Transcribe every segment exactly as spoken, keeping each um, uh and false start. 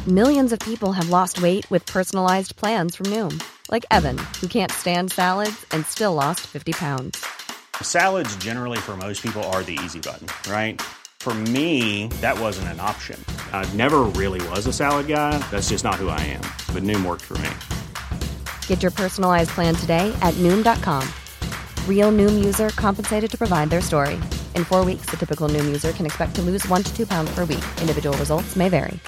Millions of people have lost weight with personalized plans from Noom. Like Evan, who can't stand salads and still lost fifty pounds. Salads generally for most people are the easy button, right? For me, that wasn't an option. I never really was a salad guy. That's just not who I am. But Noom worked for me. Get your personalized plan today at Noom dot com. Real Noom user compensated to provide their story. In four weeks, the typical Noom user can expect to lose one to two pounds per week. Individual results may vary.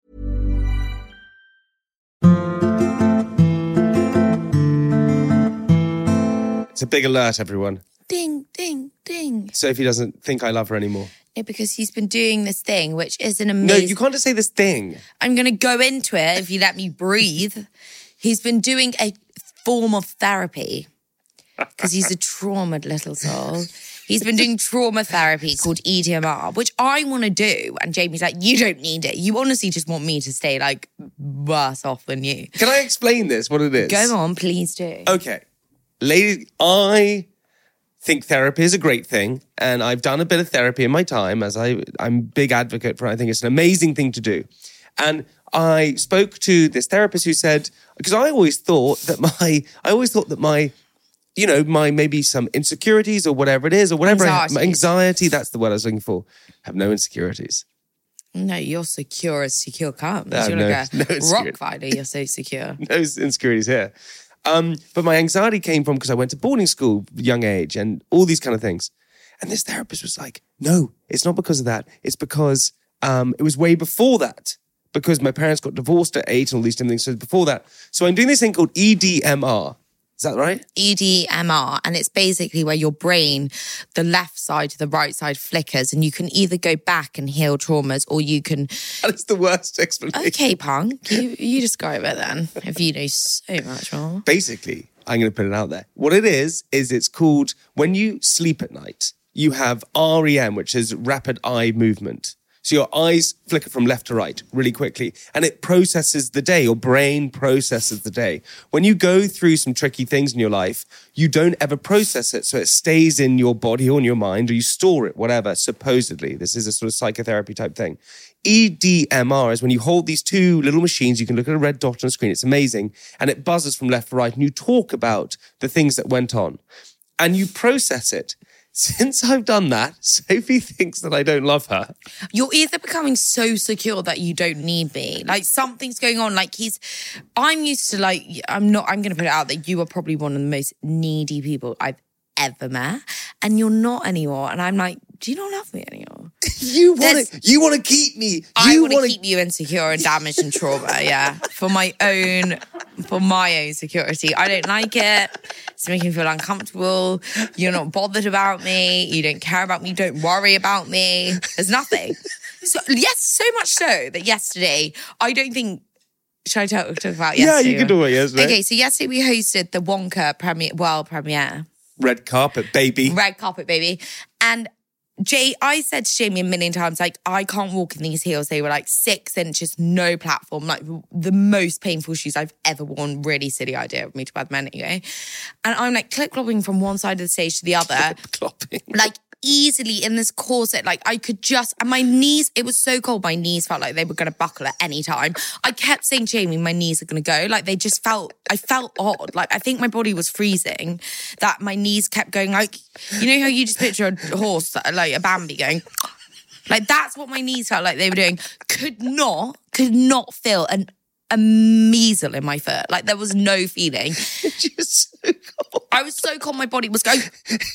It's a big alert, everyone. Ding, ding, ding. Sophie doesn't think I love her anymore. No, because he's been doing this thing, which is an amazing... No, you can't just say this thing. I'm going to go into it if you let me breathe. He's been doing a form of therapy because he's a traumatized little soul. He's been doing trauma therapy called E D M R, which I want to do. And Jamie's like, you don't need it. You honestly just want me to stay like worse off than you. Can I explain this, what it is? Go on, please do. Okay. Ladies, I think therapy is a great thing. And I've done a bit of therapy in my time as I, I'm a big advocate for it. I think it's an amazing thing to do. And I spoke to this therapist who said, because I always thought that my, I always thought that my, you know, my maybe some insecurities or whatever it is or whatever. I, my anxiety, that's the word I was looking for. I have no insecurities. No, you're secure as secure comes. No, you're no, like a no rock fighter, you're so secure. No insecurities here. Um, but my anxiety came from because I went to boarding school at a young age and all these kind of things. And this therapist was like, no, it's not because of that. It's because um, it was way before that. Because my parents got divorced at eight and all these different things. So before that. So I'm doing this thing called E D M R. Is that right? E D M R, and it's basically where your brain, the left side to the right side flickers, and you can either go back and heal traumas, or you can... That's the worst explanation. Okay, punk, you, you describe it then, if you know so much more. Basically, I'm going to put it out there. What it is, is it's called, when you sleep at night, you have R E M, which is rapid eye movement. So your eyes flicker from left to right really quickly and it processes the day. Your brain processes the day. When you go through some tricky things in your life, you don't ever process it. So it stays in your body or in your mind or you store it, whatever, supposedly. This is a sort of psychotherapy type thing. E D M R is when you hold these two little machines, you can look at a red dot on a screen. It's amazing. And it buzzes from left to right and you talk about the things that went on and you process it. Since I've done that, Sophie thinks that I don't love her. You're either becoming so secure that you don't need me. Like something's going on. Like he's, I'm used to like, I'm not, I'm going to put it out that you are probably one of the most needy people I've ever met. And you're not anymore. And I'm like, do you not love me anymore? You want to, you want to keep me. You I want to wanna... keep you insecure and damaged and trauma, yeah. For my own, for my own security. I don't like it. It's making me feel uncomfortable. You're not bothered about me. You don't care about me. Don't worry about me. There's nothing. So yes, so much so that yesterday, I don't think, should I talk, talk about yesterday? Yeah, you can do it yesterday. Okay, so yesterday we hosted the Wonka premiere, world premiere. Red carpet, baby. Red carpet, baby. And Jay, I said to Jamie a million times, like, I can't walk in these heels. They were like six inches, no platform, like the most painful shoes I've ever worn. Really silly idea of me to buy them anyway. And I'm like clip-clopping from one side of the stage to the other. Clip-clopping. Like easily in this corset, like I could just, and my knees, it was so cold, my knees felt like they were going to buckle at any time. I kept saying, Jamie, my knees are going to go. Like they just felt, I felt odd. Like I think my body was freezing, that my knees kept going like, you know how you just picture a horse, like a Bambi going, like that's what my knees felt like they were doing. Could not, could not feel an a measle in my foot. Like there was no feeling. Just so cold. I was so cold, my body was going.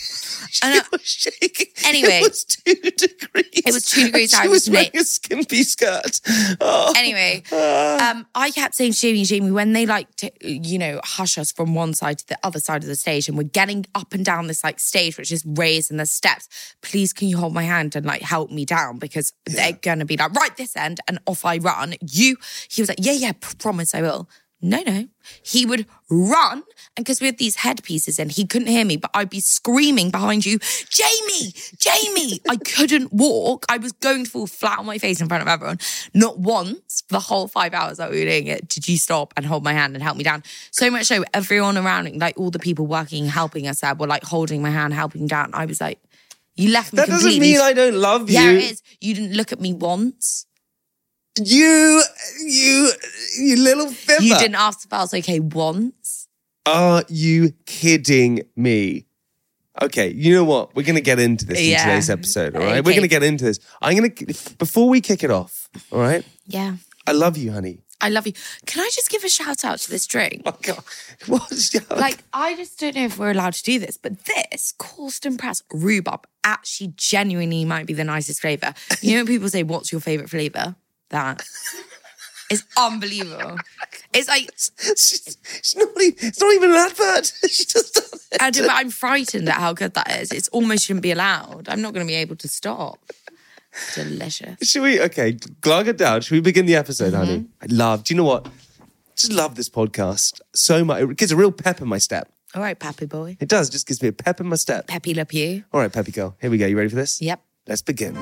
She and I, was shaking. Anyway. It was two degrees. It was two degrees. And she I was was wearing na- a skimpy skirt. Oh. Anyway, um, I kept saying to Jamie, Jamie, when they like to, you know, hush us from one side to the other side of the stage and we're getting up and down this like stage, which is raised and the steps, please can you hold my hand and like help me down because yeah. they're going to be like, right this end and off I run. You, he was like, yeah, yeah, promise I will. No, no. He would run, and because we had these headpieces in, he couldn't hear me, but I'd be screaming behind you, Jamie, Jamie. I couldn't walk. I was going to fall flat on my face in front of everyone. Not once for the whole five hours that we were doing it did you stop and hold my hand and help me down. So much so, everyone around, like all the people working, helping us there, were like holding my hand, helping down. I was like, you left me that completely. That doesn't mean I don't love you. Yeah, it is. You didn't look at me once. You, you, you little fibber. You didn't ask if I was okay once. Are you kidding me? Okay, you know what? We're going to get into this Yeah. in today's episode, all right? Okay. We're going to get into this. I'm going to, before we kick it off, all right? Yeah. I love you, honey. I love you. Can I just give a shout out to this drink? Oh, God. What's Like, I just don't know if we're allowed to do this, but this Colston Press rhubarb actually genuinely might be the nicest flavour. You know when people say, what's your favourite flavour? That. It's unbelievable. It's like, She's, she's not even, it's not even an advert. She just done it. I do, but I'm frightened at how good that is. It's almost shouldn't be allowed. I'm not going to be able to stop. Delicious. Should we, okay, glug it down. Should we begin the episode, Mm-hmm. honey? I love, do you know what? Just love this podcast so much. It gives a real pep in my step. All right, Pappy boy. It does, just gives me a pep in my step. Peppy Le Pew. All right, Peppy girl, here we go. You ready for this? Yep. Let's begin.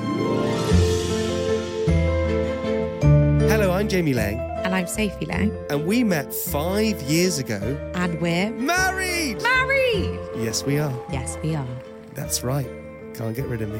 Hello, I'm Jamie Lang, And I'm Sophie Lang. and we met five years ago. And we're Married! married. Yes, we are. Yes, we are. That's right. Can't get rid of me.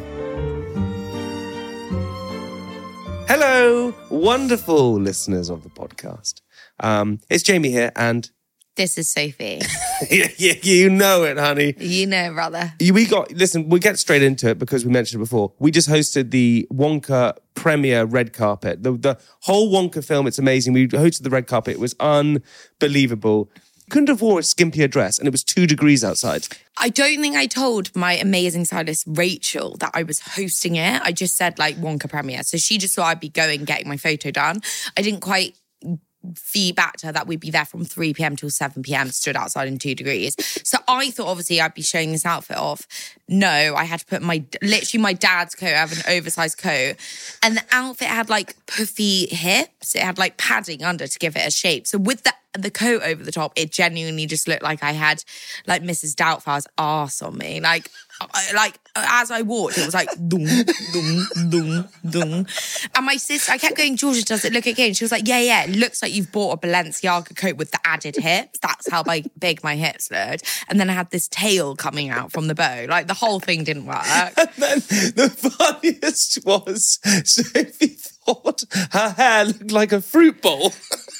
Hello, wonderful listeners of the podcast. Um, it's Jamie here, and This is Sophie. yeah, yeah, you know it, honey. You know, brother. We got, listen, we'll get straight into it because we mentioned it before. We just hosted the Wonka premiere red carpet. The, the whole Wonka film, it's amazing. We hosted the red carpet. It was unbelievable. Couldn't have worn a skimpier dress, and it was two degrees outside. I don't think I told my amazing stylist, Rachel, that I was hosting it. I just said, like, Wonka premiere. So she just thought I'd be going, getting my photo done. I didn't quite feed back to her that we'd be there from three p.m. till seven p.m. stood outside in two degrees. So I thought obviously I'd be showing this outfit off. No, I had to put my, literally my dad's coat. I have an oversized coat. And the outfit had like puffy hips. It had like padding under to give it a shape. So with the, the coat over the top, it genuinely just looked like I had like Missus Doubtfire's arse on me. Like, I- like as I walked, it was like dum, dum, dum, dum. And my sister, I kept going, Georgia, does it look okay? She was like, yeah, yeah, it looks like you've bought a Balenciaga coat with the added hips. That's how like, big my hips looked. And then I had this tail coming out from the bow. Like the whole thing didn't work. And then the funniest was Sophie thought her hair looked like a fruit bowl.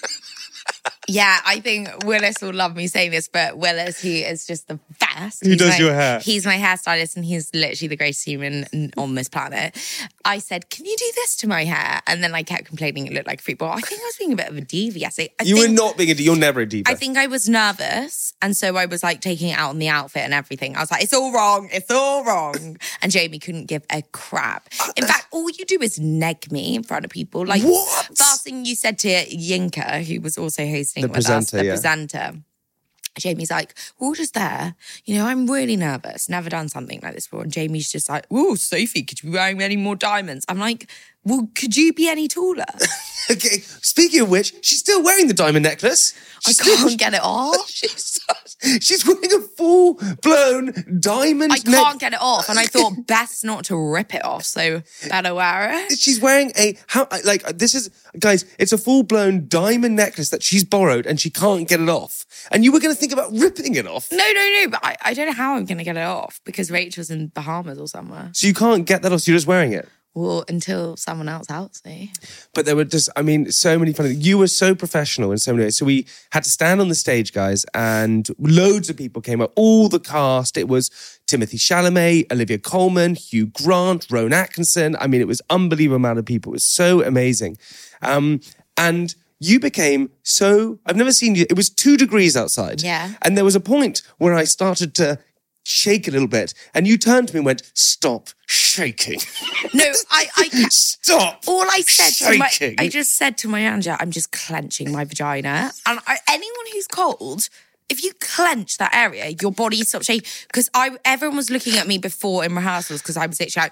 Yeah, I think Willis will love me saying this, but Willis, he is just the best. Who He's does my- your hair? He's my hairstylist and he's literally the greatest human on this planet. I said, can you do this to my hair? And then I kept complaining it looked like a fruit bowl. I think I was being a bit of a diva yesterday. I You think, were not being a diva. You're never a diva. I think I was nervous. And so I was like taking it out on the outfit and everything. I was like, it's all wrong. It's all wrong. And Jamie couldn't give a crap. In fact, all you do is neg me in front of people. Like, What? first thing you said to Yinka, who was also hosting The with us, presenter, the yeah. presenter. Jamie's like, we're all just there. You know, I'm really nervous. Never done something like this before. And Jamie's just like, oh, Sophie, could you be wearing any more diamonds? I'm like, well, could you be any taller? Okay, speaking of which, she's still wearing the diamond necklace. I She's still- can't get it off. She's, she's wearing a full-blown diamond I neck- can't get it off. And I thought best not to rip it off. So better wear it. She's wearing a, how, like, this is, guys, it's a full-blown diamond necklace that she's borrowed and she can't get it off. And you were going to think about ripping it off. No, no, no. But I, I don't know how I'm going to get it off because Rachel's in Bahamas or somewhere. So you can't get that off, so you're just wearing it. Well, until someone else helps me. But there were just, I mean, so many funny, you were so professional in so many ways. So we had to stand on the stage, guys, and loads of people came up, all the cast. It was Timothy Chalamet, Olivia Colman, Hugh Grant, Rowan Atkinson. I mean, it was unbelievable amount of people. It was so amazing. Um, and you became so, I've never seen you, it was two degrees outside. Yeah. And there was a point where I started to shake a little bit and you turned to me and went, stop shaking. No, I, I, Stop. all I said to my, shaking. I just said to my manager, I'm just clenching my vagina. And I, anyone who's cold, if you clench that area, your body stops shaking. Because I, everyone was looking at me before in rehearsals because I was literally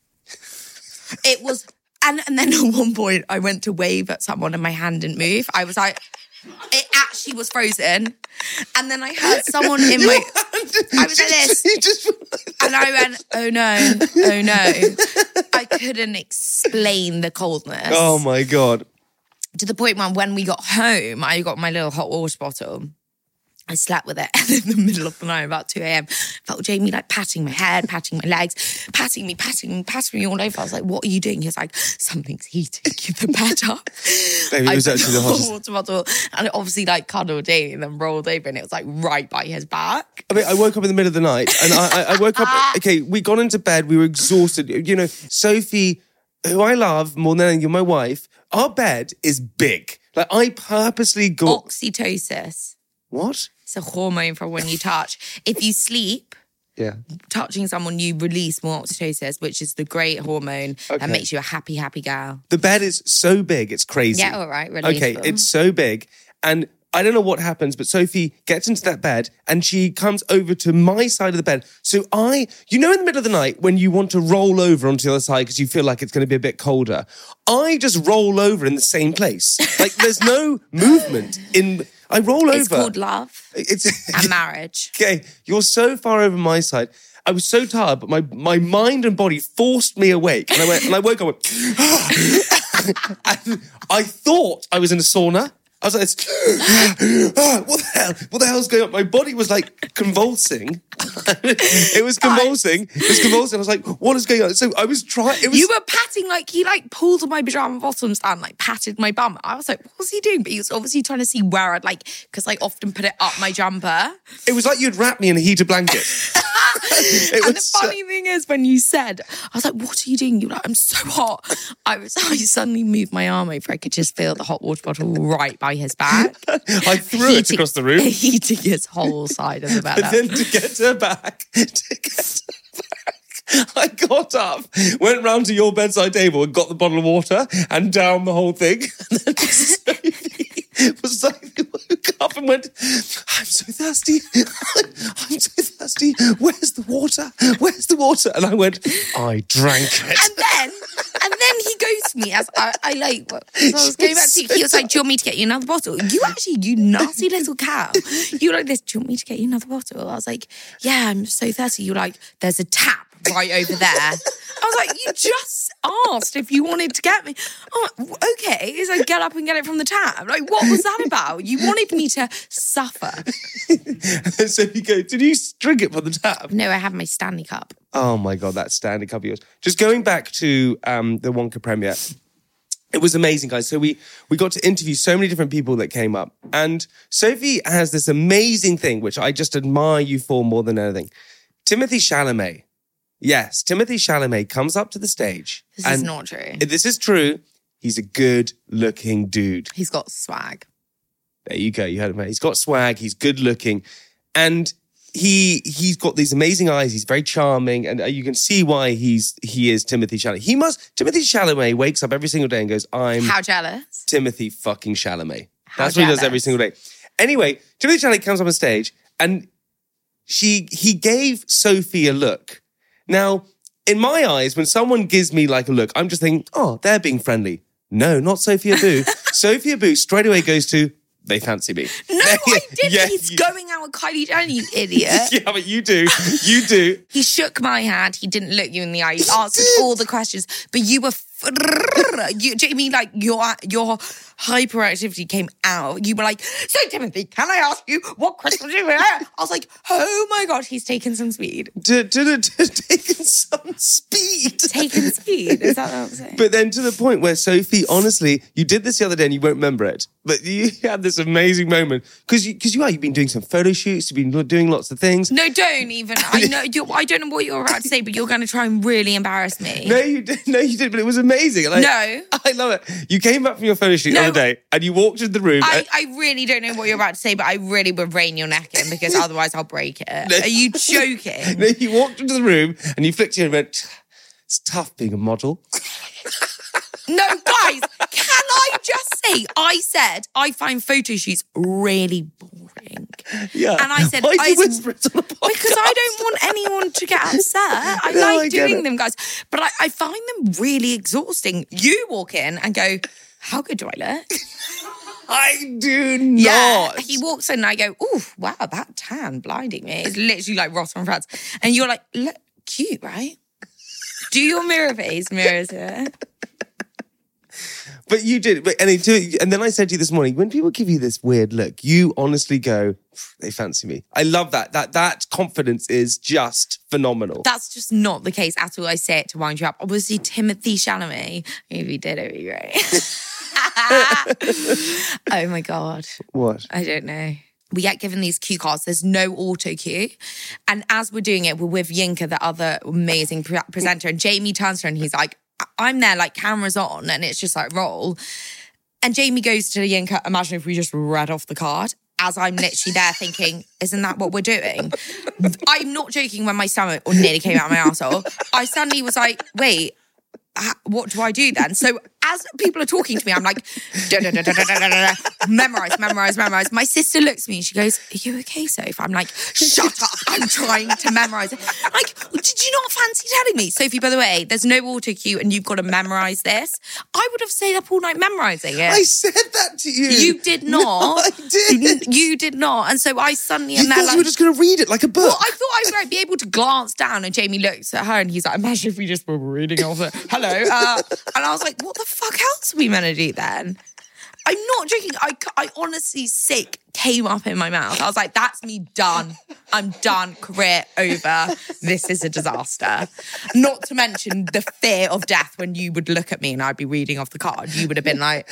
like, it was, and, and then at one point I went to wave at someone and my hand didn't move. I was like, it actually was frozen. And then I heard someone in my, I was like this. You just- And I went, oh no, oh no. I couldn't explain the coldness. Oh my God. To the point where when we got home, I got my little hot water bottle. I slept with it, and in the middle of the night, about two a.m, felt Jamie like patting my head, patting my legs, patting me, patting me, patting me all over. I was like, what are you doing? He was like, something's heating. Keep the bed up. Baby, it was actually the hottest. Water bottle, and it obviously like cuddled Jamie and then rolled over, and it was like right by his back. I mean, I woke up in the middle of the night, and I, I, I woke up, okay, we got into bed, we were exhausted. You know, Sophie, who I love more than you're my wife, our bed is big. Like, I purposely got... Oxytocin. What? It's a hormone for when you touch. If you sleep, yeah, touching someone, you release more oxytocin, which is the great hormone okay. that makes you a happy, happy girl. The bed is so big, it's crazy. Yeah, all right, releaseful. Okay, it's so big. And I don't know what happens, but Sophie gets into that bed and she comes over to my side of the bed. So I, you know in the middle of the night when you want to roll over onto the other side because you feel like it's going to be a bit colder, I just roll over in the same place. Like there's no movement in... I roll it's over. It's called love it's, and marriage. Okay, you're so far over my side. I was so tired, but my, my mind and body forced me awake. And I went, and I woke up and went, and I thought I was in a sauna. I was like, oh, what the hell? What the hell's going on? My body was like convulsing. It was convulsing. It was convulsing. I was like, what is going on? So I was trying. It was. You were patting, like, he like pulled my pajama bottoms down, like patted my bum. I was like, what was he doing? But he was obviously trying to see where I'd like, because I often put it up my jumper. It was like you'd wrap me in a heated blanket. And the funny so- thing is, when you said, I was like, what are you doing? You were like, I'm so hot. I was, I suddenly moved my arm over. I could just feel the hot water bottle right by his back. I threw heating, it across the room. Heating his whole side of the bed. And then to get to her back, to get to her back, I got up, went round to your bedside table and got the bottle of water and down the whole thing. And then Sophie was like, woke up and went, I'm so thirsty. I'm so thirsty. Where's the water? Where's the water? And I went, I drank it. And then, and then he goes to me as I, I like, as I was going back to you, he was like, do you want me to get you another bottle? You actually, you nasty little cow. You were like this, do you want me to get you another bottle? I was like, yeah, I'm so thirsty. You were like, there's a tap right over there. I was like, you just asked if you wanted to get me. Oh, okay. He's like, get up and get it from the tap. Like, what was that about? You wanted me to suffer. And so you go, did you drink it from the tap? No, I have my Stanley Cup. Oh my God, that Stanley Cup of yours. Just going back to um, the Wonka premiere, it was amazing, guys. So we we got to interview so many different people that came up. And Sophie has this amazing thing, which I just admire you for more than anything. Timothée Chalamet. Yes, Timothée Chalamet comes up to the stage. This is not true. This is true. He's a good-looking dude. He's got swag. There you go. You heard him. He's got swag. He's good-looking. And he, he's got these amazing eyes. He's very charming. And you can see why he's he is Timothée Chalamet. He must... Timothée Chalamet wakes up every single day and goes, I'm... How jealous. Timothée fucking Chalamet. How That's jealous. what he does every single day. Anyway, Timothée Chalamet comes up on stage and she he gave Sophie a look. Now, in my eyes, when someone gives me like a look, I'm just thinking, oh, they're being friendly. No, not Sophia Boo. Sophia Boo straight away goes to, they fancy me. No, I didn't. Yeah, He's you... going out with Kylie Jenner, you idiot. Yeah, but you do. You do. He shook my hand. He didn't look you in the eye. He answered all the questions. But you were... You, do you mean like your your hyperactivity came out? You were like, so Timothy, can I ask you what questions you have? I was like, oh my God, he's taken some speed. To, to, to, taken some speed. Taken speed. Is that what I'm saying? But then to the point where Sophie, honestly, you did this the other day and you won't remember it, but you had this amazing moment because you, because you are, you've been doing some photo shoots, you've been doing lots of things. No, don't even. I know. You're, I don't know what you're about to say, but you're going to try and really embarrass me. No, you did. No, you did. But it was amazing. And I, no, I love it. You came back from your photo shoot no, the other day and you walked into the room. I, and, I really don't know what you're about to say, but I really would rein your neck in because otherwise I'll break it. No, are you joking? No, you walked into the room and you flicked you and went, it's tough being a model. No, guys, can I just say, I said I find photo shoots really boring. Yeah. And I said, Why I, you whisper it on the podcast? Because I don't want anyone to get upset. I No, like I get doing it. them, guys. But I, I find them really exhausting. You walk in and go, how good do I look? I do not. Yeah, he walks in and I go, ooh, wow, that tan blinding me. It's literally like Ross from France. And you're like, look, cute, right? Do your mirror face, mirrors it. But you did. But, and, it, and then I said to you this morning, when people give you this weird look, you honestly go, they fancy me. I love that. That that confidence is just phenomenal. That's just not the case at all. I say it to wind you up. Obviously, Timothée Chalamet, if he did, it would be great. Oh my God. What? I don't know. We get given these cue cards. There's no auto cue. And as we're doing it, we're with Yinka, the other amazing pre- presenter. And Jamie turns to her and he's like, I'm there, like, cameras on. And it's just like, roll. And Jamie goes to Yinka, imagine if we just read off the card. As I'm literally there thinking, isn't that what we're doing? I'm not joking when my stomach nearly came out of my arsehole. I suddenly was like, wait, what do I do then? So as people are talking to me, I'm like, da, da, da, da, da, da, da, memorize, memorize, memorize. My sister looks at me and she goes, are you okay, Soph? I'm like, shut up. I'm trying to memorize it. Like, did you not fancy telling me? Sophie, by the way, there's no auto cue and you've got to memorize this. I would have stayed up all night memorizing it. I said that to you. You did not. No, I did. You did not. And so I suddenly you am there thought like, you were just going to read it like a book. well, I thought I would be able to glance down and Jamie looks at her and he's like, imagine if we just were reading off it. Hello. Uh, and I was like, what the fuck else are we meant to do then? I'm not joking. I, I honestly, sick came up in my mouth. I was like, that's me done. I'm done. Career over. This is a disaster. Not to mention the fear of death when you would look at me and I'd be reading off the card. You would have been like...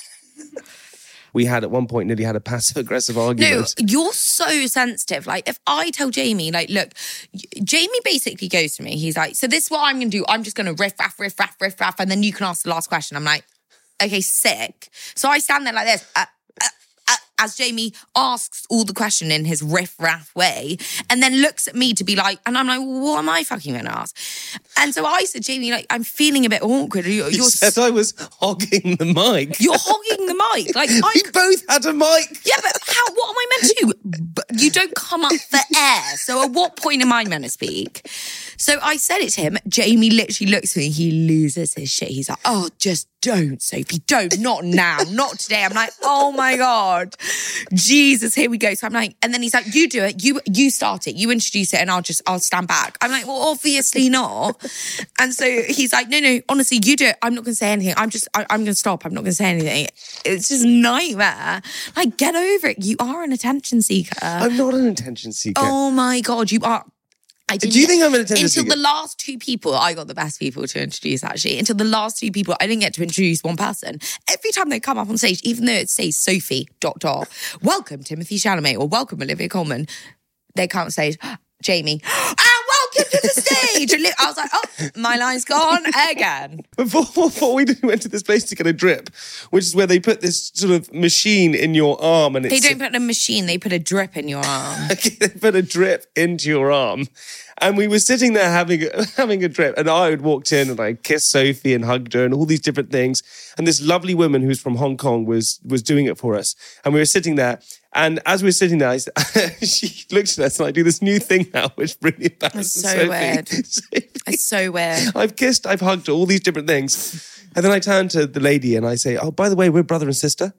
We had at one point nearly had a passive-aggressive argument. No, you're so sensitive. Like, if I tell Jamie, like, look, Jamie basically goes to me. He's like, so this is what I'm going to do. I'm just going to riff, raff, riff, raff, riff, raff, and then you can ask the last question. I'm like, okay, sick. So I stand there like this, uh, uh, uh, as Jamie asks all the question in his riff-raff way, and then looks at me to be like, and I'm like, what am I fucking going to ask? And so I said, Jamie, like, I'm feeling a bit awkward. You're, You you're said I was hogging the mic. You're hogging the mic. Like, I, We both had a mic. yeah, but how? What am I meant to do? But you don't come up for air. So at what point am I meant to speak? So I said it to him. Jamie literally looks at me. He loses his shit. He's like, oh, just don't, Sophie. Don't. Not now. Not today. I'm like, oh my God. Jesus, here we go. So I'm like, and then he's like, you do it. You you start it. You introduce it and I'll just, I'll stand back. I'm like, well, obviously not. And so he's like, no, no, honestly, you do it. I'm not going to say anything. I'm just, I, I'm going to stop. I'm not going to say anything. It's just nightmare. Like, get over it. You are an attention seeker. I'm not an attention seeker. Oh my God, you are. I didn't Do you get- think I'm an attention Until seeker? the last two people, I got the best people to introduce, actually. Until the last two people, I didn't get to introduce one person. Every time they come up on stage, even though it says Sophie, dot, dot, welcome Timothée Chalamet, or welcome Olivia Colman, they come on stage, Jamie, and welcome to the stage. And I was like, oh, my line's gone again. Before, before we went to this place to get a drip, which is where they put this sort of machine in your arm, and it's, They don't put a machine, they put a drip in your arm. they put a drip into your arm. And we were sitting there having a, having a drip, and I had walked in and I kissed Sophie and hugged her and all these different things. And this lovely woman who's from Hong Kong was was doing it for us. And we were sitting there, and as we were sitting there, I, she looked at us, and I do this new thing now, which really embarrasses It's so Sophie. weird. Sophie. It's so weird. I've kissed, I've hugged, all these different things. And then I turn to the lady and I say, oh, by the way, we're brother and sister.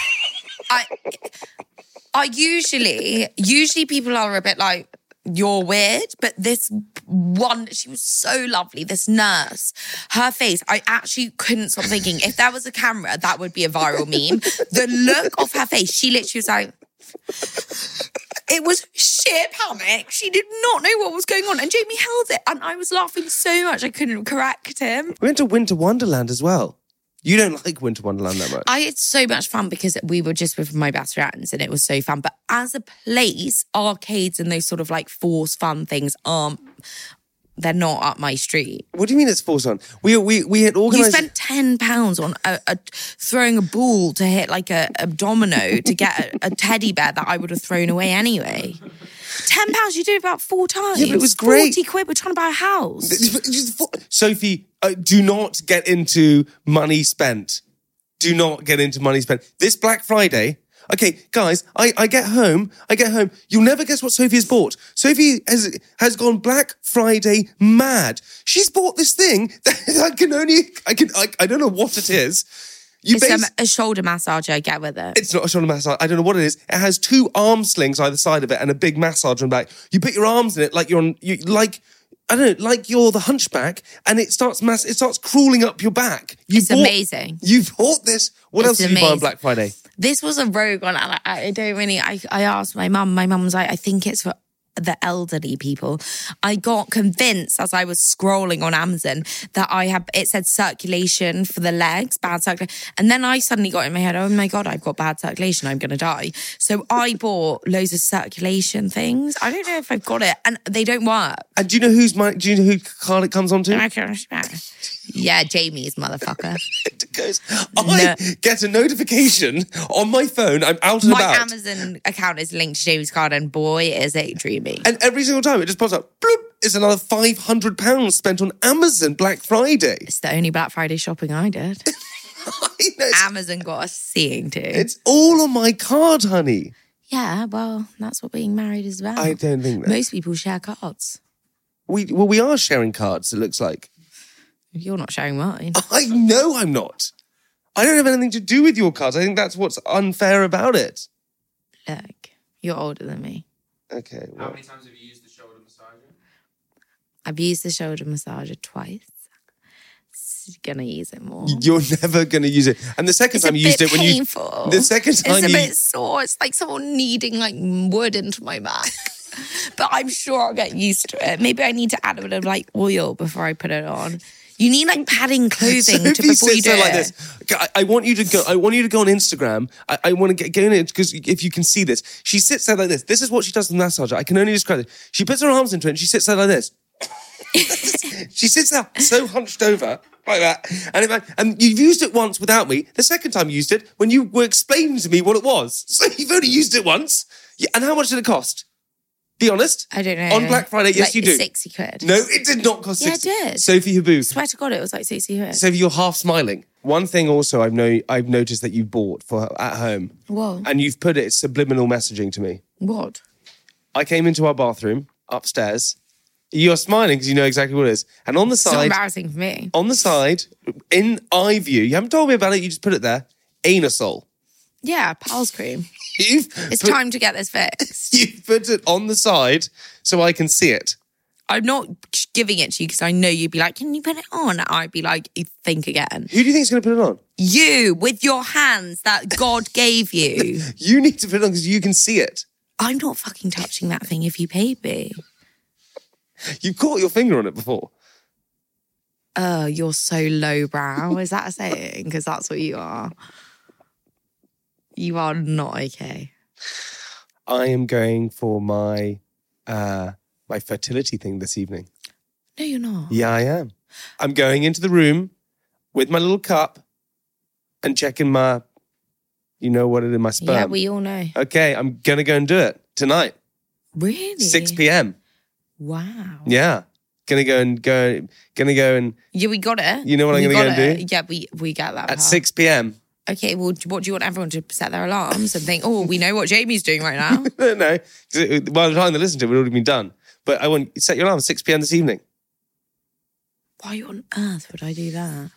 I, I usually, usually people are a bit like, you're weird, but this one, she was so lovely, this nurse, her face, I actually couldn't stop thinking, if there was a camera, that would be a viral meme. The look of her face, she literally was like, it was sheer panic. She did not know what was going on. And Jamie held it, and I was laughing so much I couldn't correct him. We went to Winter Wonderland as well. You don't like Winter Wonderland that much. I had so much fun because we were just with my best friends and it was so fun. But as a place, arcades and those sort of like force fun things aren't, they're not up my street. What do you mean it's forced on? We we we had You organised. spent ten pounds on a, a, throwing a ball to hit like a, a domino to get a, a teddy bear that I would have thrown away anyway. ten pounds, you did it about four times. Yeah, but it was great. forty quid, we're trying to buy a house. Sophie, uh, do not get into money spent. Do not get into money spent. This Black Friday, okay, guys, I, I get home, I get home. You'll never guess what Sophie has bought. Sophie has has gone Black Friday mad. She's bought this thing that I can only, I can, I, I don't know what it is. You It's base, a, a shoulder massager, I get with it. It's not a shoulder massage. I don't know what it is. It has two arm slings either side of it and a big massage on the back. You put your arms in it like you're on, you, like I don't know, like you're the hunchback, and it starts mass. It starts crawling up your back. You It's bought, amazing. You bought this. What It's else did you buy on amazing. Black Friday? This was a rogue one, and I, I don't really. I, I asked my mum. My mum was like, I think it's for the elderly people. I got convinced as I was scrolling on Amazon that I have. It said circulation for the legs, bad circulation, and then I suddenly got in my head, oh my god, I've got bad circulation. I'm gonna die. So I bought loads of circulation things. I don't know if I've got it, and they don't work. And do you know who's my? Do you know who card it comes onto? Yeah, Jamie's motherfucker. It goes. I No. get a notification on my phone. I'm out and My about. Amazon account is linked to Jamie's card, and boy, is it dreamy. And every single time it just pops up, bloop, it's another five hundred pounds spent on Amazon Black Friday. It's the only Black Friday shopping I did. I know, it's, Amazon got us seeing too. it's all on my card, honey. Yeah, well, that's what being married is about. I don't think that. Most people share cards. We, well, we are sharing cards, it looks like. You're not sharing mine. I know I'm not. I don't have anything to do with your cards. I think that's what's unfair about it. Look, you're older than me. Okay. How Well, many times have you used the shoulder massager? I've used the shoulder massager twice. S- Gonna use it more. you're never going to use it. And the second It's time a you used bit it, when you painful. the second time It's a you bit sore. It's like someone kneading like wood into my back. But I'm sure I'll get used to it. Maybe I need to add a bit of like oil before I put it on. You need like padding clothing to Sophie before you sits do there it. like this. I, I want you to go. I want you to go on Instagram. I, I want to get go in it because if you can see this, she sits there like this. This is what she does with the massager. I can only describe it. She puts her arms into it and she sits there like this. She sits there so hunched over like that, and it, and you've used it once without me. The second time you used it when you were explaining to me what it was. So you've only used it once. Yeah, and how much did it cost? Be honest. I don't know. On Black Friday, yes, Like you do. sixty quid. No, it did not cost Yeah, it sixty. did. Sophie Haboo. Swear to God, it was like sixty quid. So you're half smiling. One thing also I've know I've noticed that you bought for at home, Whoa. and you've put it subliminal messaging to me. What? I came into our bathroom upstairs. You're smiling because you know exactly what it is. And on the It's not side, embarrassing for me. on the side, in eye view, you haven't told me about it. You just put it there. Anusol. Yeah, Pals cream. You've It's put, time to get this fixed. You've put it on the side so I can see it. I'm not giving it to you because I know you'd be like, can you put it on? I'd be like, think again. Who do you think is going to put it on? You, with your hands that God gave you. You need to put it on because you can see it. I'm not fucking touching that thing if you paid me. You've caught your finger on it before. Oh, you're so lowbrow. Is that a saying? Because that's what you are. You are not okay. I am going for my uh, my fertility thing this evening. No, you're not. Yeah, I am. I'm going into the room with my little cup and checking my, you know what it is, my sperm. Yeah, we all know. Okay, I'm going to go and do it tonight, Really? six p.m. Wow. Yeah. Gonna go and go, gonna go and Yeah, we got it. You know what I'm We gonna got go and it. Yeah, we, we get that. at part. six p.m. Okay, well, what do you want everyone to set their alarms and think, oh, we know what Jamie's doing right now? No, 'cause it- by the time they listen to it, it would already been done. But I want set your alarm six p.m. this evening. Why on earth would I do that?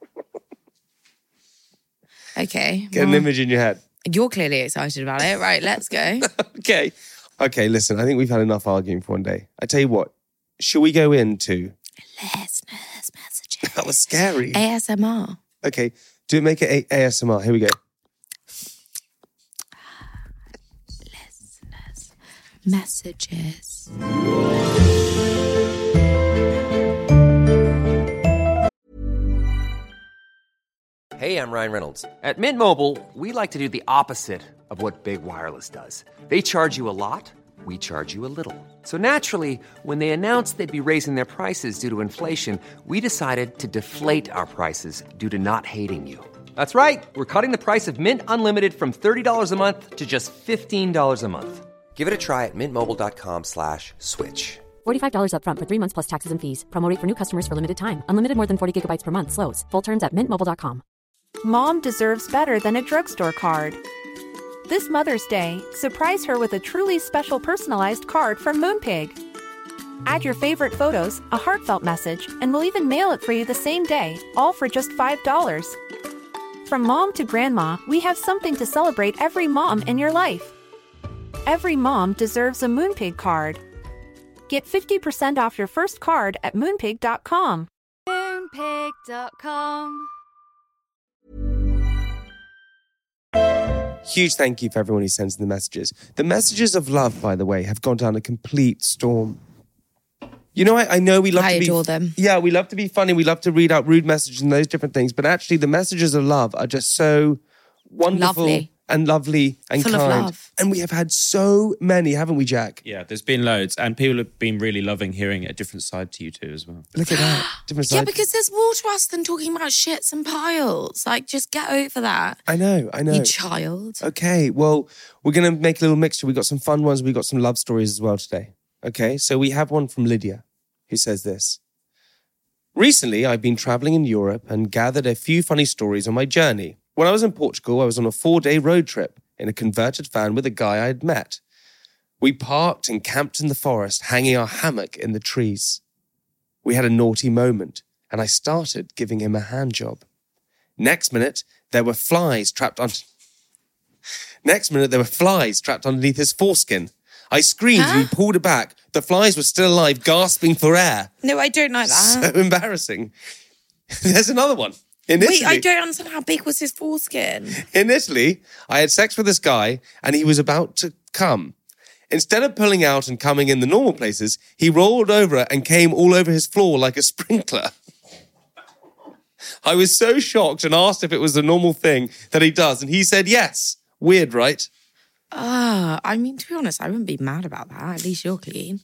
Okay. Get an well, image in your head. You're clearly excited about it. Right, let's go. Okay. Okay, listen, I think we've had enough arguing for one day. I tell you what, shall we go into... Listeners' messages. That was scary. A S M R. Okay, do it, make it A S M R. Here we go. Listeners' messages. Hey, I'm Ryan Reynolds. At Mint Mobile, we like to do the opposite of what Big Wireless does. They charge you a lot, we charge you a little. So naturally, when they announced they'd be raising their prices due to inflation, we decided to deflate our prices due to not hating you. That's right. We're cutting the price of Mint Unlimited from thirty dollars a month to just fifteen dollars a month. Give it a try at mintmobile.com slash switch. forty-five dollars up front for three months plus taxes and fees. Promo rate for new customers for limited time. Unlimited more than forty gigabytes per month. Slows full terms at mint mobile dot com. Mom deserves better than a drugstore card. This Mother's Day, surprise her with a truly special personalized card from Moonpig. Add your favorite photos, a heartfelt message, and we'll even mail it for you the same day, all for just five dollars. From mom to grandma, we have something to celebrate every mom in your life. Every mom deserves a Moonpig card. Get fifty percent off your first card at moonpig dot com. moonpig dot com. Huge thank you for everyone who sends in the messages. The messages of love, by the way, have gone down a complete storm. You know, I, I know we love I to be... adore them. Yeah, we love to be funny. We love to read out rude messages and those different things. But actually, the messages of love are just so wonderful Lovely. and lovely and Full of kind. love. And we have had so many, haven't we, Jack? Yeah, there's been loads. And people have been really loving hearing a different side to you too as well. Look at that. Different side. Yeah, because there's more to us than talking about shits and piles. Like, just get over that. I know, I know. You child. Okay, well, we're going to make a little mixture. We've got some fun ones. We've got some love stories as well today. Okay, so we have one from Lydia, who says this. Recently, I've been traveling in Europe and gathered a few funny stories on my journey. When I was in Portugal, I was on a four-day road trip in a converted van with a guy I had met. We parked and camped in the forest, hanging our hammock in the trees. We had a naughty moment, and I started giving him a hand job. Next minute, there were flies trapped on... Next minute, there were flies trapped underneath his foreskin. I screamed Huh? and he pulled it back. The flies were still alive, gasping for air. No, I don't like that. So embarrassing. There's another one. In Wait, Italy, I don't understand how big was his foreskin. in Italy, I had sex with this guy and he was about to come. Instead of pulling out and coming in the normal places, he rolled over and came all over his floor like a sprinkler. I was so shocked and asked if it was a normal thing that he does, and he said yes. Weird, right? Ah, I mean, to be honest, I wouldn't be mad about that. At least you're clean.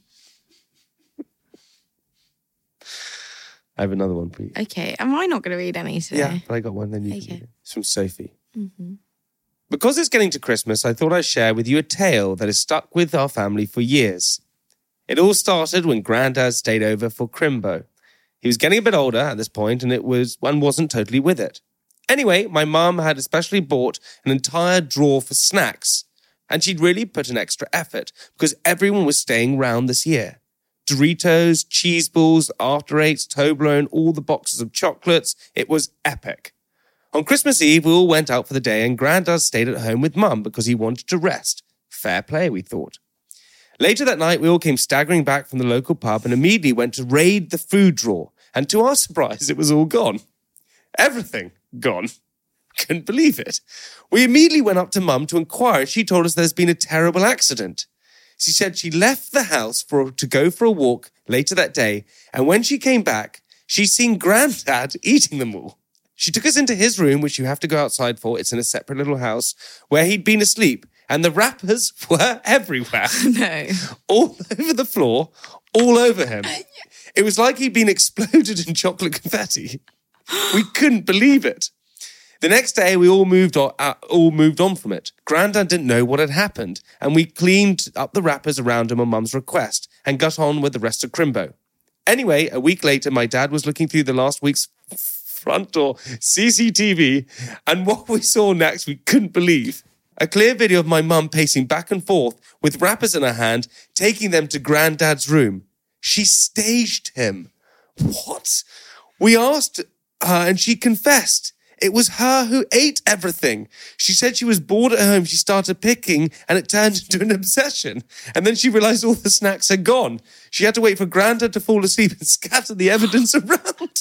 I have another one for you. Okay, am I not going to read any today? Yeah, but I got one, then you Okay. can read it. It's from Sophie. Mm-hmm. Because it's getting to Christmas, I thought I'd share with you a tale that has stuck with our family for years. It all started when Grandad stayed over for Crimbo. He was getting a bit older at this point, and it was one wasn't totally with it. Anyway, my mum had especially bought an entire drawer for snacks, and she'd really put an extra effort because everyone was staying round this year. Doritos, cheese balls, After Eights, Toblerone, all the boxes of chocolates. It was epic. On Christmas Eve, we all went out for the day and Grandad stayed at home with Mum because he wanted to rest. Fair play, we thought. Later that night, we all came staggering back from the local pub and immediately went to raid the food drawer. And to our surprise, it was all gone. Everything gone. Couldn't believe it. We immediately went up to Mum to inquire and she told us there's been a terrible accident. She said she left the house for to go for a walk later that day, and when she came back, she'd seen Grandad eating them all. She took us into his room, which you have to go outside for. It's in a separate little house, where he'd been asleep, and the wrappers were everywhere. No. All over the floor, all over him. It was like he'd been exploded in chocolate confetti. We couldn't believe it. The next day, we all moved on, uh, all moved on from it. Grandad didn't know what had happened, and we cleaned up the wrappers around him on Mum's request and got on with the rest of Crimbo. Anyway, a week later, my dad was looking through the last week's front door C C T V, and what we saw next, we couldn't believe. A clear video of my mum pacing back and forth with wrappers in her hand, taking them to Grandad's room. She staged him. What? We asked her, and she confessed. It was her who ate everything. She said she was bored at home. She started picking and it turned into an obsession. And then she realized all the snacks had gone. She had to wait for Grandad to fall asleep and scatter the evidence around.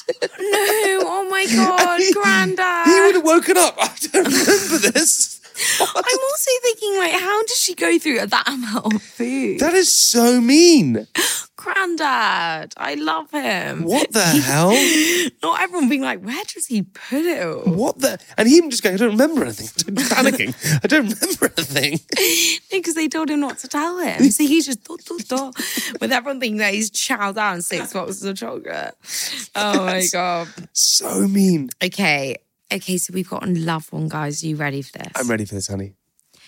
No, oh my God, He- Grandad. He would have woken up. I don't remember this. I'm also thinking, like, how does she go through that amount of food? That is so mean. Grandad, I love him. What the hell? Not everyone being like, where does he put it all? What the? And him just going, I don't remember anything. Panicking. I don't remember anything. Because they told him not to tell him. So he's just, do, do, do, with everyone thinking that he's chowed down six boxes of chocolate. Oh my God. So mean. Okay. Okay, so we've got a love one, guys. Are you ready for this? I'm ready for this, honey.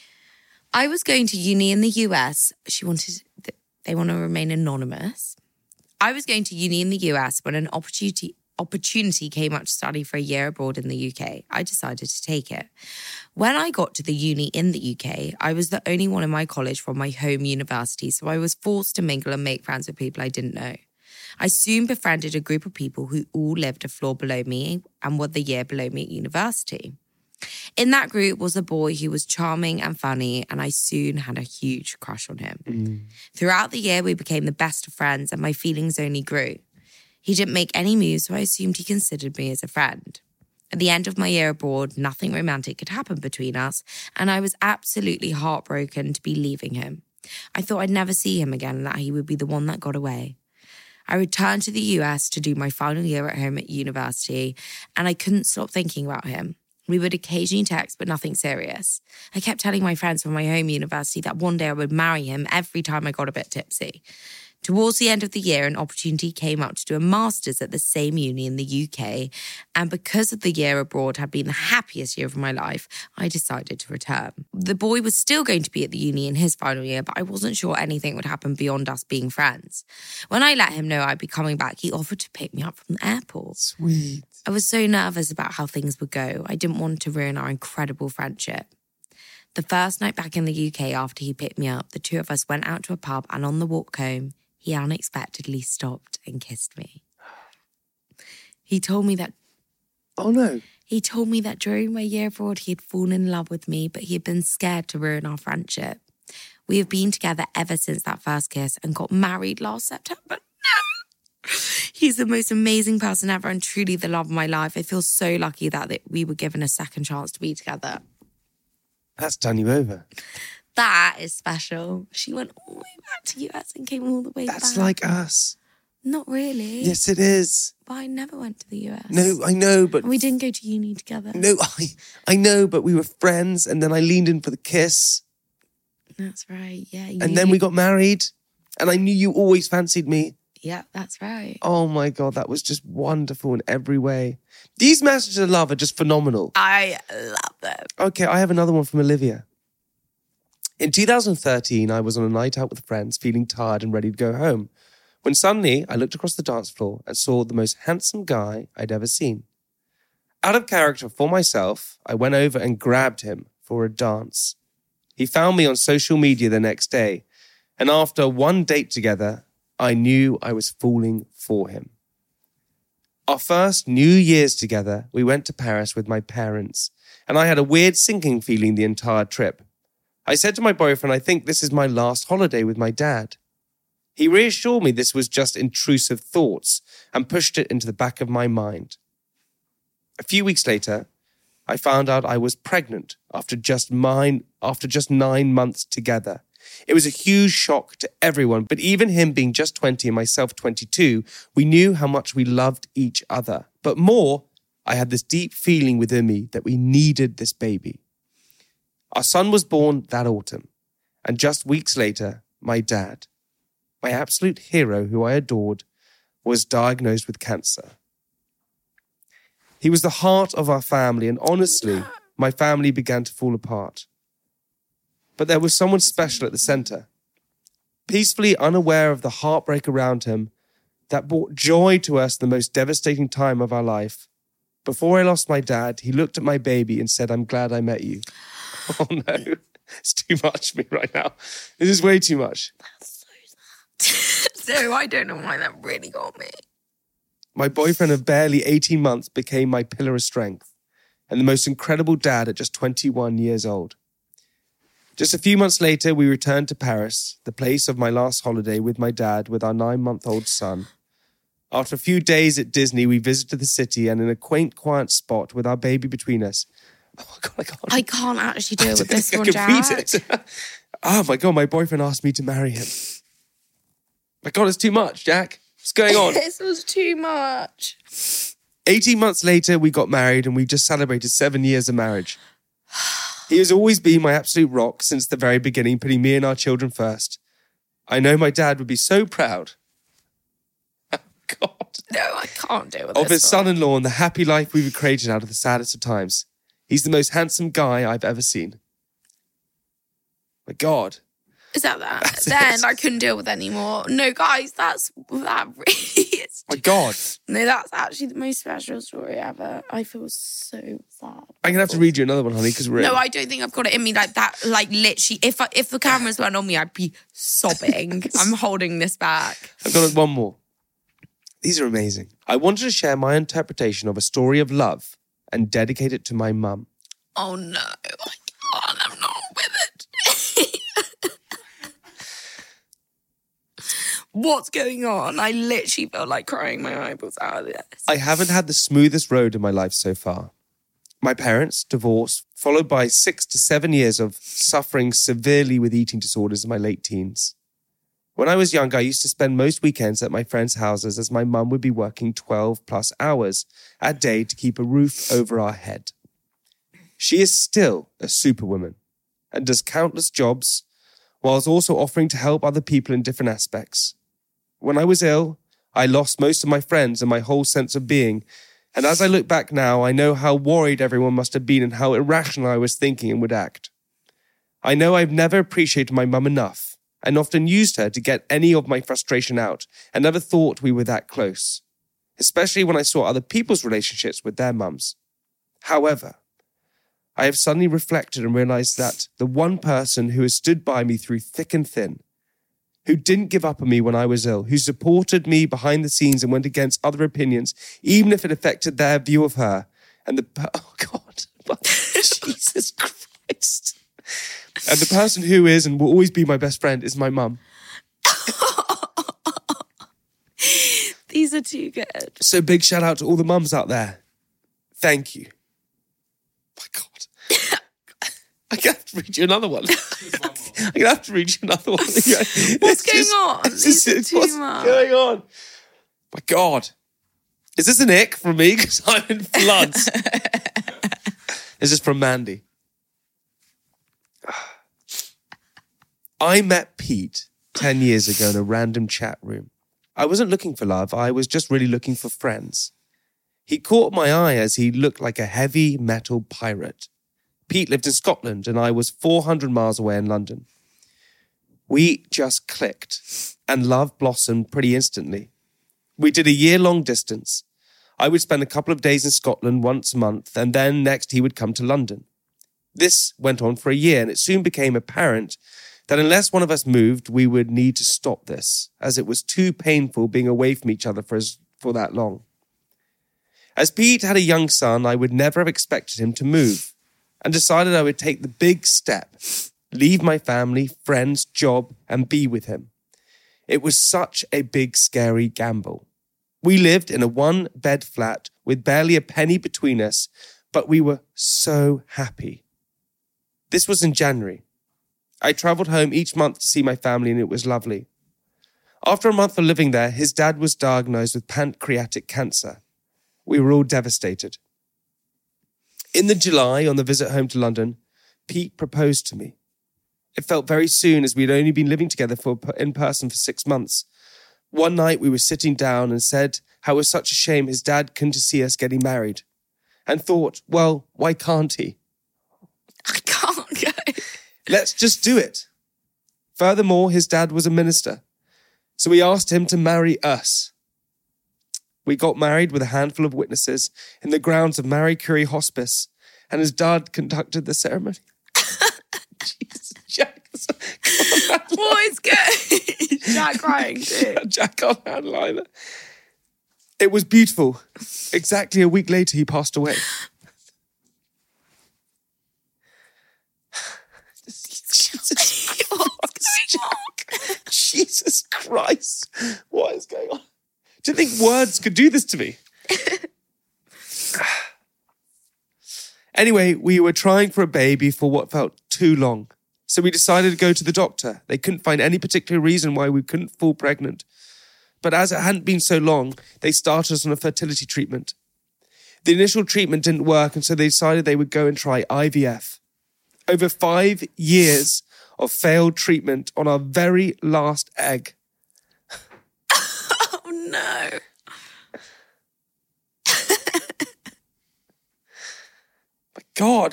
I was going to uni in the U S. She wanted, they want to remain anonymous. I was going to uni in the U S when an opportunity opportunity came up to study for a year abroad in the U K. I decided to take it. When I got to the uni in the U K, I was the only one in my college from my home university, so I was forced to mingle and make friends with people I didn't know. I soon befriended a group of people who all lived a floor below me and were the year below me at university. In that group was a boy who was charming and funny, and I soon had a huge crush on him. Mm. Throughout the year, we became the best of friends, and my feelings only grew. He didn't make any moves, so I assumed he considered me as a friend. At the end of my year abroad, nothing romantic could happen between us, and I was absolutely heartbroken to be leaving him. I thought I'd never see him again and that he would be the one that got away. I returned to the U S to do my final year at home at university, and I couldn't stop thinking about him. We would occasionally text, but nothing serious. I kept telling my friends from my home university that one day I would marry him every time I got a bit tipsy. Towards the end of the year, an opportunity came up to do a master's at the same uni in the U K, and because of the year abroad had been the happiest year of my life, I decided to return. The boy was still going to be at the uni in his final year, but I wasn't sure anything would happen beyond us being friends. When I let him know I'd be coming back, he offered to pick me up from the airport. Sweet. I was so nervous about how things would go. I didn't want to ruin our incredible friendship. The first night back in the U K after he picked me up, the two of us went out to a pub, and on the walk home, he unexpectedly stopped and kissed me. He told me that... Oh, no. He told me that during my year abroad, he had fallen in love with me, but he had been scared to ruin our friendship. We have been together ever since that first kiss and got married last September. No! He's the most amazing person ever and truly the love of my life. I feel so lucky that we were given a second chance to be together. That's done you over. That is special. She went all the way back to U S and came all the way That's back. That's like us. Not really. Yes, it is. But I never went to the U S. No, I know, but... And we didn't go to uni together. No, I, I know, but we were friends, and then I leaned in for the kiss. That's right, yeah. And then we got married, and I knew you always fancied me. Yeah, that's right. Oh my God, that was just wonderful in every way. These messages of love are just phenomenal. I love them. Okay, I have another one from Olivia. In two thousand thirteen, I was on a night out with friends, feeling tired and ready to go home, when suddenly I looked across the dance floor and saw the most handsome guy I'd ever seen. Out of character for myself, I went over and grabbed him for a dance. He found me on social media the next day, and after one date together, I knew I was falling for him. Our first New Year's together, we went to Paris with my parents, and I had a weird sinking feeling the entire trip. I said to my boyfriend, I think this is my last holiday with my dad. He reassured me this was just intrusive thoughts and pushed it into the back of my mind. A few weeks later, I found out I was pregnant after just mine, after just nine months together. It was a huge shock to everyone, but even him being just twenty and myself twenty-two, we knew how much we loved each other. But more, I had this deep feeling within me that we needed this baby. Our son was born that autumn, and just weeks later, my dad, my absolute hero who I adored, was diagnosed with cancer. He was the heart of our family, and honestly, my family began to fall apart. But there was someone special at the centre, peacefully unaware of the heartbreak around him, that brought joy to us the most devastating time of our life. Before I lost my dad, he looked at my baby and said, I'm glad I met you. Oh no, it's too much for me right now. This is way too much. That's so sad. No, I don't know why that really got me. My boyfriend of barely eighteen months became my pillar of strength and the most incredible dad at just twenty-one years old. Just a few months later, we returned to Paris, the place of my last holiday with my dad with our nine-month-old son. After a few days at Disney, we visited the city and in a quaint, quiet spot with our baby between us. Oh my God, I can't. I can't actually deal with this one, I can Jack. read it. Oh my God, my boyfriend asked me to marry him. My God, it's too much, Jack. What's going on? This was too much. eighteen months later, we got married and we just celebrated seven years of marriage. He has always been my absolute rock since the very beginning, putting me and our children first. I know my dad would be so proud. Oh God. No, I can't deal with Of this his one. son-in-law and the happy life we've created out of the saddest of times. He's the most handsome guy I've ever seen. My God. Is that that? That's then it. I couldn't deal with it anymore. No, guys, that's that really is. My God. No, that's actually the most special story ever. I feel so sad. I'm going to have to read you another one, honey, because we're No, in. I don't think I've got it in me like that. Like literally, if I, if the cameras weren't on me, I'd be sobbing. I'm holding this back. I've got one more. These are amazing. I wanted to share my interpretation of a story of love and dedicate it to my mum. Oh no, I can't, I'm not with it. What's going on? I literally felt like crying my eyeballs out of this. I haven't had the smoothest road in my life so far. My parents, divorced, followed by six to seven years of suffering severely with eating disorders in my late teens. When I was young, I used to spend most weekends at my friends' houses as my mum would be working twelve plus hours a day to keep a roof over our head. She is still a superwoman and does countless jobs whilst also offering to help other people in different aspects. When I was ill, I lost most of my friends and my whole sense of being. And as I look back now, I know how worried everyone must have been and how irrational I was thinking and would act. I know I've never appreciated my mum enough and often used her to get any of my frustration out and never thought we were that close, especially when I saw other people's relationships with their mums. However, I have suddenly reflected and realized that the one person who has stood by me through thick and thin, who didn't give up on me when I was ill, who supported me behind the scenes and went against other opinions, even if it affected their view of her. And the, oh God, Jesus Christ. And the person who is and will always be my best friend is my mum. These are too good. So big shout out to all the mums out there. Thank you. My God. I'm going to have to read you another one. I'm going to have to read you another one. What's it's going just, on? Just, These are what's too much. going on? My God. Is this an ick from me? Because I'm in floods. This is from Mandy. I met Pete ten years ago in a random chat room. I wasn't looking for love. I was just really looking for friends. He caught my eye as he looked like a heavy metal pirate. Pete lived in Scotland and I was four hundred miles away in London. We just clicked and love blossomed pretty instantly. We did a year-long distance. I would spend a couple of days in Scotland once a month and then next he would come to London. This went on for a year and it soon became apparent that unless one of us moved, we would need to stop this, as it was too painful being away from each other for, as, for that long. As Pete had a young son, I would never have expected him to move, and decided I would take the big step, leave my family, friends, job, and be with him. It was such a big, scary gamble. We lived in a one-bed flat with barely a penny between us, but we were so happy. This was in January. I travelled home each month to see my family and it was lovely. After a month of living there, his dad was diagnosed with pancreatic cancer. We were all devastated. In the July, on the visit home to London, Pete proposed to me. It felt very soon as we'd only been living together for in person for six months. One night we were sitting down and said how it was such a shame his dad couldn't see us getting married. And thought, well, why can't he? I can't go. Let's just do it. Furthermore, his dad was a minister. So we asked him to marry us. We got married with a handful of witnesses in the grounds of Marie Curie Hospice, and his dad conducted the ceremony. Jesus, Jack. What is good? Jack crying too. Jack can't handle either. It was beautiful. Exactly a week later, he passed away. Jesus Christ. Jesus Christ. What is going on? Do you think words could do this to me? Anyway, we were trying for a baby for what felt too long. So we decided to go to the doctor. They couldn't find any particular reason why we couldn't fall pregnant. But as it hadn't been so long, they started us on a fertility treatment. The initial treatment didn't work, and so they decided they would go and try I V F. Over five years of failed treatment on our very last egg. Oh, no. My God.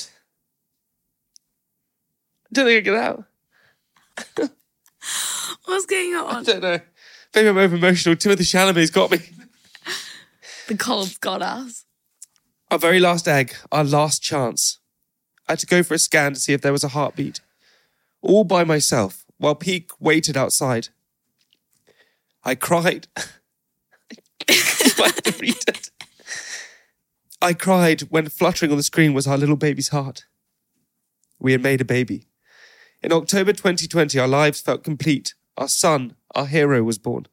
I don't think I get out. What's going I on? don't know. Maybe I'm over emotional. Timothy Chalamet's got me. The cold's got us. Our very last egg, our last chance. I had to go for a scan to see if there was a heartbeat. All by myself, while Pete waited outside. I cried. I cried when fluttering on the screen was our little baby's heart. we had made a baby. In October twenty twenty, our lives felt complete. Our son, our hero, was born.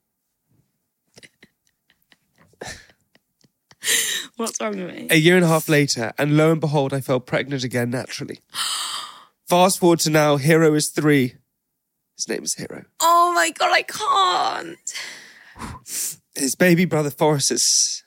What's wrong with me? A year and a half later, and lo and behold, I fell pregnant again naturally. Fast forward to now, Hero is three. His name is Hero. Oh my God, I can't. His baby brother Forrest is...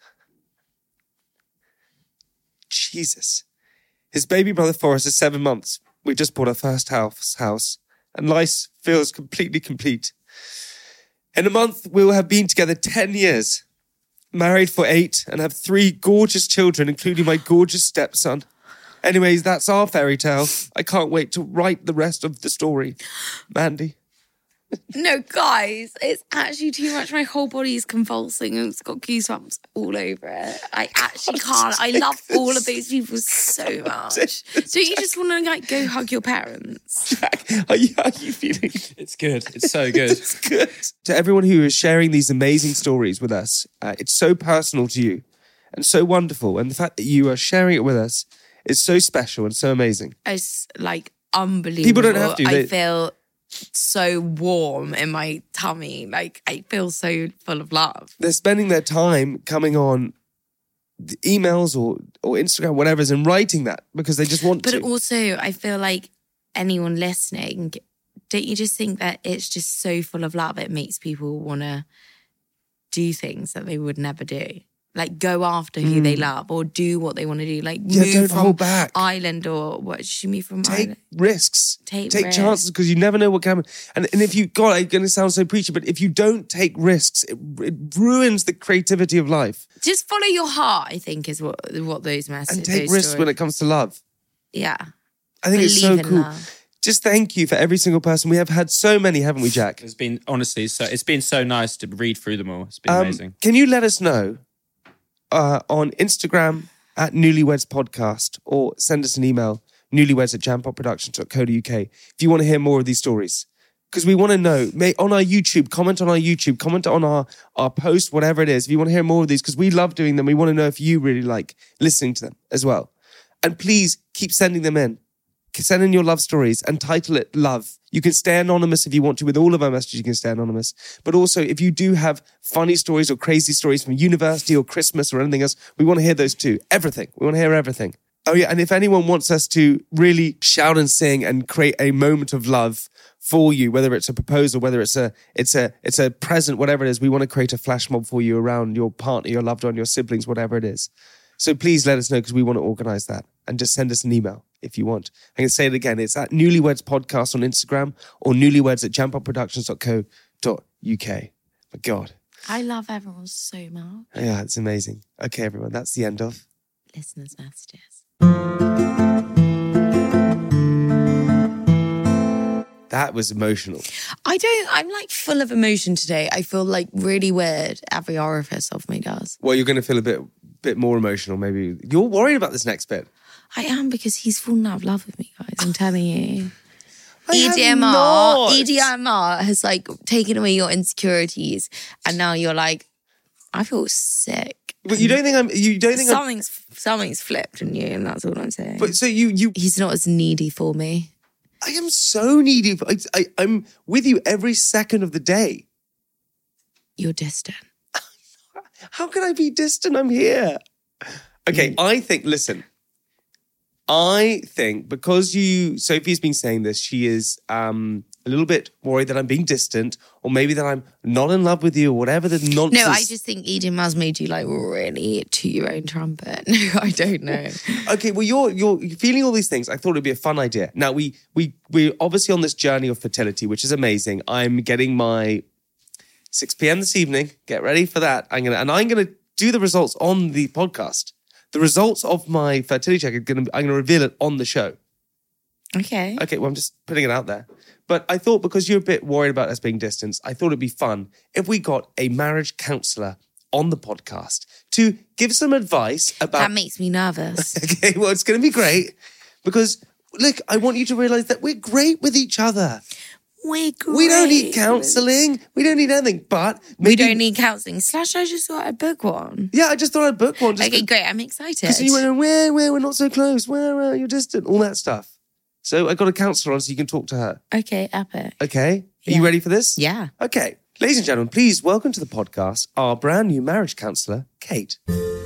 Jesus. His baby brother Forrest is seven months. We just bought our first house, house, and life feels completely complete. In a month, we will have been together ten years. Married for eight and have three gorgeous children, including my gorgeous stepson. Anyways, that's our fairy tale. I can't wait to write the rest of the story. Mandy. No, guys, it's actually too much. My whole body is convulsing and it's got goosebumps all over it. I actually can't. I love all of those people so much. Don't you just want to like go hug your parents? Jack, are you, how are you feeling? It's good. It's so good. It's good. To everyone who is sharing these amazing stories with us, uh, it's so personal to you and so wonderful. And the fact that you are sharing it with us is so special and so amazing. It's like unbelievable. People don't have to. They... I feel so warm in my tummy. Like I feel so full of love. They're spending their time coming on the emails or, or Instagram, whatever, and writing that because they just want but to. But also, I feel like anyone listening, don't you just think that it's just so full of love? It makes people want to do things that they would never do. Like go after who mm. they love or do what they want to do. Like yeah, move don't from hold back. Island or what? Did you move from Take Island? risks. Take Take risks. chances because you never know what can happen. And, and if you, God, I'm going to sound so preachy, but if you don't take risks, it, it ruins the creativity of life. Just follow your heart, I think, is what what those messages. And take risks when it comes to love. Yeah. I think Believe it's so in cool. Love. Just thank you for every single person. We have had so many, haven't we, Jack? It's been, honestly, so it's been so nice to read through them all. It's been um, amazing. Can you let us know uh, on Instagram at Newlyweds Podcast or send us an email, newlyweds at jampot productions dot co dot uk if you want to hear more of these stories. Because we want to know, may, on our YouTube, comment on our YouTube, comment on our, our post, whatever it is. If you want to hear more of these, because we love doing them, we want to know if you really like listening to them as well. And please keep sending them in. Send in your love stories and title it Love. You can stay anonymous if you want to. With all of our messages, you can stay anonymous. But also, if you do have funny stories or crazy stories from university or Christmas or anything else, we want to hear those too. Everything. We want to hear everything. Oh yeah, and if anyone wants us to really shout and sing and create a moment of love for you, whether it's a proposal, whether it's a it's a it's a present, whatever it is, we want to create a flash mob for you around your partner, your loved one, your siblings, whatever it is. So please let us know because we want to organise that. And just send us an email if you want. I can say it again. It's at Newlyweds Podcast on Instagram or newlyweds at jampot productions dot co dot uk. My God. I love everyone so much. Yeah, it's amazing. Okay, everyone, that's the end of Listeners' Messages. That was emotional. I don't, I'm like full of emotion today. I feel like really weird. Every orifice of me does. Well, you're going to feel a bit bit more emotional maybe. You're worried about this next bit. I am because he's fallen out of love with me, guys. I'm telling you. I E D M have R, not. E D M R has like taken away your insecurities, and now you're like, I feel sick. But you don't think I'm. You don't think something's something's flipped in you, and that's all I'm saying. I'm. But so you you. He's not as needy for me. I am so needy. I, I, I'm with you every second of the day. You're distant. How can I be distant? I'm here. Okay, mm. I think. Listen. I think because you, Sophie's been saying this, she is um, a little bit worried that I'm being distant or maybe that I'm not in love with you or whatever the nonsense. No, I just think Eden has made you like really to your own trumpet. No, I don't know. Okay, well, you're, you're feeling all these things. I thought it'd be a fun idea. Now, we, we, we're obviously on this journey of fertility, which is amazing. I'm getting my six p.m. this evening. Get ready for that. I'm gonna, and I'm going to do the results on the podcast. The results of my fertility check, are gonna, I'm going to reveal it on the show. Okay. Okay, well, I'm just putting it out there. But I thought because you're a bit worried about us being distant, I thought it'd be fun if we got a marriage counsellor on the podcast to give some advice about... That makes me nervous. Okay, well, it's going to be great because, look, I want you to realise that we're great with each other. We're great. We don't need counselling. We don't need anything, but... Maybe... We don't need counselling. Slash, I just thought I'd book one. Yeah, I just thought I'd book one. Just okay, to... great. I'm excited. Because you went, where, where, we're not so close. Where, where, you're distant. All that stuff. So I got a counsellor on so you can talk to her. Okay, epic. Okay. Are Yeah. you ready for this? Yeah. Okay. Ladies and gentlemen, please welcome to the podcast our brand new marriage counsellor, Kate.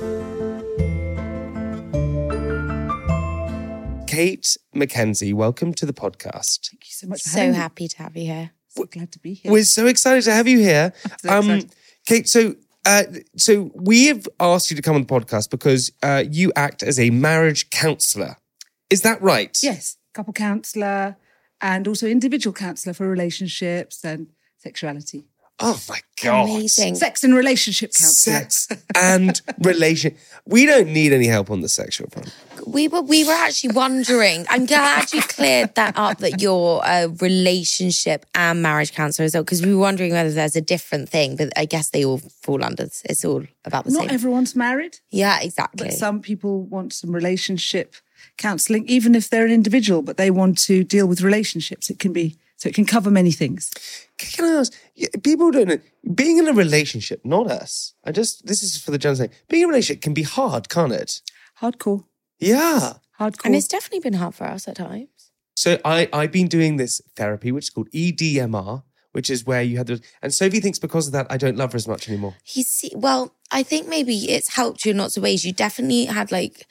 Kate Mackenzie, welcome to the podcast. Thank you so much for So having me. happy to have you here. So glad to be here. We're so excited to have you here. So excited. Kate, so uh, so we have asked you to come on the podcast because uh, you act as a marriage counsellor. Is that right? Yes, couple counsellor and also individual counsellor for relationships and sexuality. Oh my God. Amazing. Sex and relationship counsellor. Sex and relation. We don't need any help on the sexual front. We were we were actually wondering. I'm glad you cleared that up. That you're a relationship and marriage counsellor as well, because we were wondering whether there's a different thing. But I guess they all fall under. It's all about the Not same. everyone's married, Yeah, exactly. but some people want some relationship counselling, even if they're an individual, but they want to deal with relationships. It can be, so it can cover many things. Can I ask, yeah, people don't know, being in a relationship, not us, I just, this is for the general thing, being in a relationship can be hard, can't it? Hardcore. Yeah. Hardcore. and it's definitely been hard for us at times. So I, I've been doing this therapy, which is called E D M R, which is where you had the, and Sophie thinks because of that, I don't love her as much anymore. He's well. I think maybe it's helped you in lots of ways. You definitely had like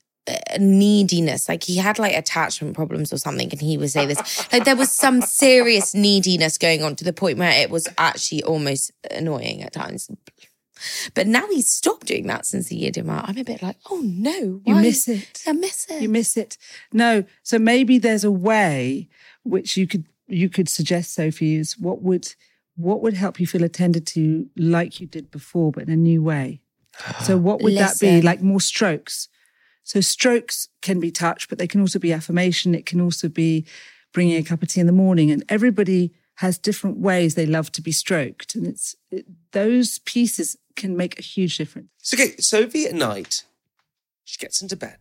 a neediness, like he had like attachment problems or something, and he would say this, like there was some serious neediness going on to the point where it was actually almost annoying at times. But now he's stopped doing that since the year D M R. I'm a bit like, oh no, You why? miss it. I miss it. You miss it. No. So maybe there's a way which you could you could suggest, Sophie, is what would what would help you feel attended to like you did before, but in a new way. So what would that be? Listen. Like more strokes. So strokes can be touch, but they can also be affirmation. It can also be bringing a cup of tea in the morning. And everybody has different ways they love to be stroked. And it's it, those pieces can make a huge difference. So, okay, Sophie at night, she gets into bed.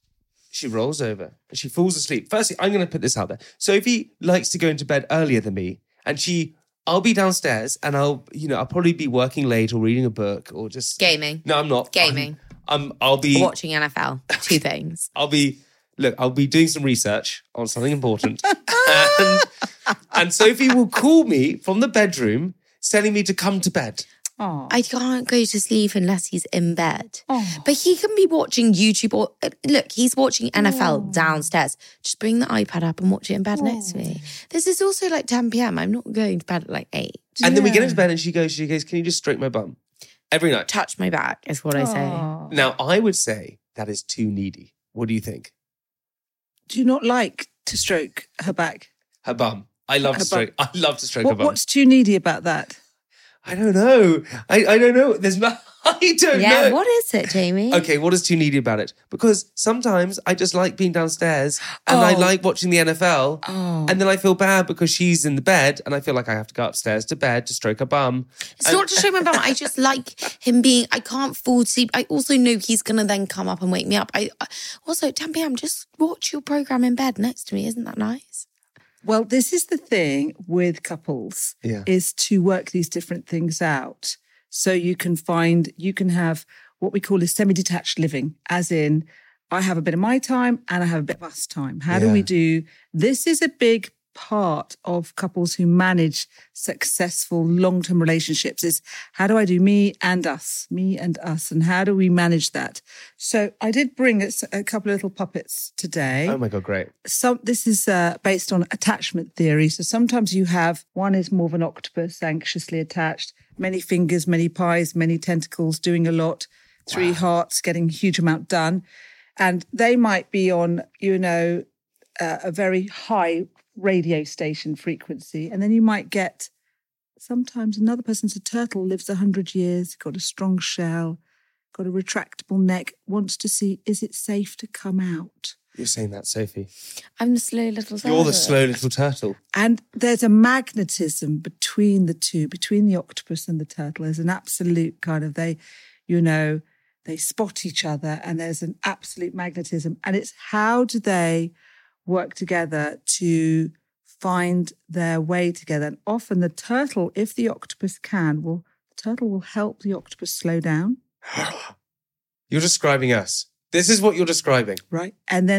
She rolls over and she falls asleep. Firstly, I'm going to put this out there. Sophie likes to go into bed earlier than me, and she, I'll be downstairs and I'll, you know, I'll probably be working late or reading a book or just Gaming. No, I'm not. Gaming. I'm, I'm I'll be Watching N F L. Two things. I'll be look. I'll be doing some research on something important, and, and Sophie will call me from the bedroom, telling me to come to bed. Oh, I can't go to sleep unless he's in bed. Oh. But he can be watching YouTube or look, he's watching N F L downstairs. Just bring the iPad up and watch it in bed next to me. This is also like ten p.m. I'm not going to bed at like eight. And then we get Yeah. into bed, and she goes, she goes, "Can you just stroke my bum?" Every night. Touch my back is what I say. Oh. Now, I would say that is too needy. What do you think? Do you not like to stroke her back? Her bum. I love Her to stroke. I love to stroke her What, bum. what's too needy about that? I don't know. I, I don't know. There's no. I don't Yeah, know. what is it, Jamie? Okay, what is too needy about it? Because sometimes I just like being downstairs and I Oh. like watching the N F L. Oh. And then I feel bad because she's in the bed and I feel like I have to go upstairs to bed to stroke her bum. It's And- not to show my bum. I just like him being, I can't fall asleep. I also know he's going to then come up and wake me up. I I- Also, ten p.m., just watch your program in bed next to me. Isn't that nice? Well, this is the thing with couples, Yeah. is to work these different things out. So you can find, you can have what we call a semi-detached living, as in, I have a bit of my time and I have a bit of us time. How do Yeah. we do, this is a big part of couples who manage successful long-term relationships, is how do I do me and us, me and us, and how do we manage that? So I did bring a, a couple of little puppets today. Oh my God, great. Some, this is uh, based on attachment theory. So sometimes you have, one is more of an octopus, anxiously attached, many fingers, many pies, many tentacles, doing a lot, three hearts, getting a huge amount done. And they might be on, you know, uh, a very high radio station frequency. And then you might get, sometimes another person's a turtle, lives one hundred years, got a strong shell, got a retractable neck, wants to see, is it safe to come out? You're saying that, Sophie. I'm the slow little You're the turtle. slow little turtle. And there's a magnetism between the two, between the octopus and the turtle. There's an absolute kind of, they, you know, they spot each other and there's an absolute magnetism. And it's how do they work together to find their way together? And often the turtle, if the octopus can, will the turtle will help the octopus slow down. You're describing us. This is what you're describing. Right. And then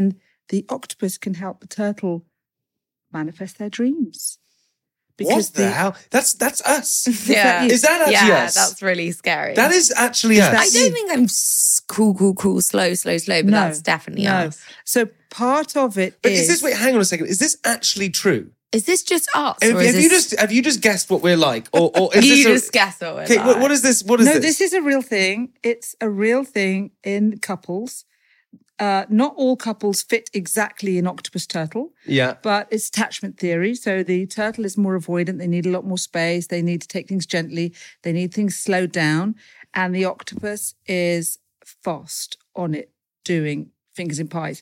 the octopus can help the turtle manifest their dreams. What the, the hell? That's that's us. Yeah. Is that actually yeah, us? that's really scary. That is actually us. I don't think I'm s- cool, cool, cool, slow, slow, slow, but No, that's definitely no. us. So part of it But is... is this, wait, hang on a second. Is this actually true? Is this just us? Have, or have is you this... just have you just guessed what we're like? Or, or is you this a- just guess what we're Okay, like. what, what is this? What is no, this? this is a real thing. It's a real thing in couples. Uh, not all couples fit exactly in octopus turtle. Yeah. But it's attachment theory. So the turtle is more avoidant. They need a lot more space. They need to take things gently. They need things slowed down. And the octopus is fast on it, doing fingers in pies.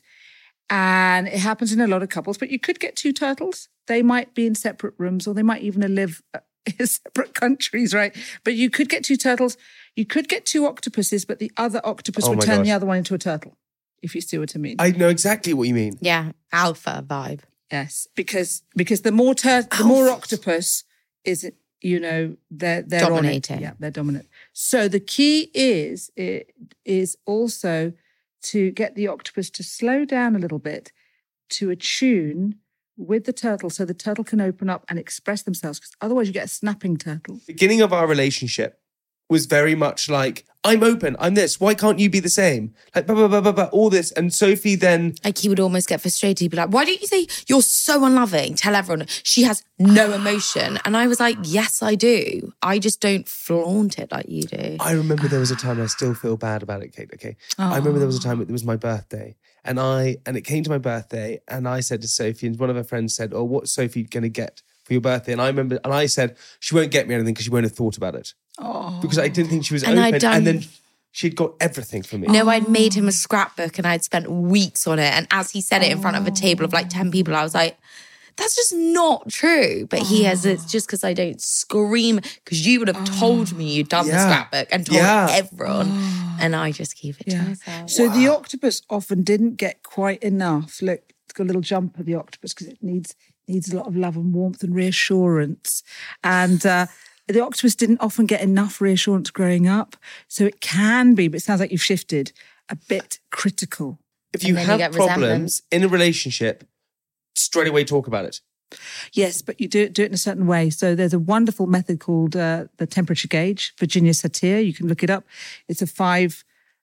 And it happens in a lot of couples. But you could get two turtles. They might be in separate rooms, or they might even live in separate countries, right? But you could get two turtles. You could get two octopuses, but the other octopus Oh would my turn gosh. the other one into a turtle, if you see what I mean. I know exactly what you mean. Yeah, alpha vibe. Yes, because because the more tur- the more octopus is, you know, they're they're Dominating. On it. Yeah, they're dominant. So the key is it is also to get the octopus to slow down a little bit, to attune with the turtle, so the turtle can open up and express themselves. Because otherwise, you get a snapping turtle. Beginning of our relationship was very much like, I'm open, I'm this, why can't you be the same? Like, blah, blah, blah, blah, blah, all this. And Sophie then... Like he would almost get frustrated. He'd be like, why don't you say you're so unloving? Tell everyone she has no emotion. And I was like, yes, I do. I just don't flaunt it like you do. I remember there was a time, I still feel bad about it, Kate, okay? I remember there was a time, it was my birthday. And I and it came to my birthday, and I said to Sophie, and one of her friends said, oh, what's Sophie going to get for your birthday? And I remember, and I said, she won't get me anything because she won't have thought about it. Oh. Because I didn't think she was And I'd open. done- And then she'd got everything for me. No, I'd made him a scrapbook and I'd spent weeks on it. And as he said it in front of a table of like ten people, I was like, that's just not true. But he has, it's just because I don't scream, because you would have told me you'd done the Yeah. scrapbook and told Yeah. everyone. And I just keep it to myself. So the octopus often didn't get quite enough. Look, it's got a little jump of the octopus because it needs needs a lot of love and warmth and reassurance. And uh, the octopus didn't often get enough reassurance growing up. So it can be, but it sounds like you've shifted, a bit critical. If you And then you have get problems resentment. in a relationship, straight away talk about it. Yes, but you do it, do it in a certain way. So there's a wonderful method called uh, the temperature gauge, Virginia Satir. You can look it up. It's a five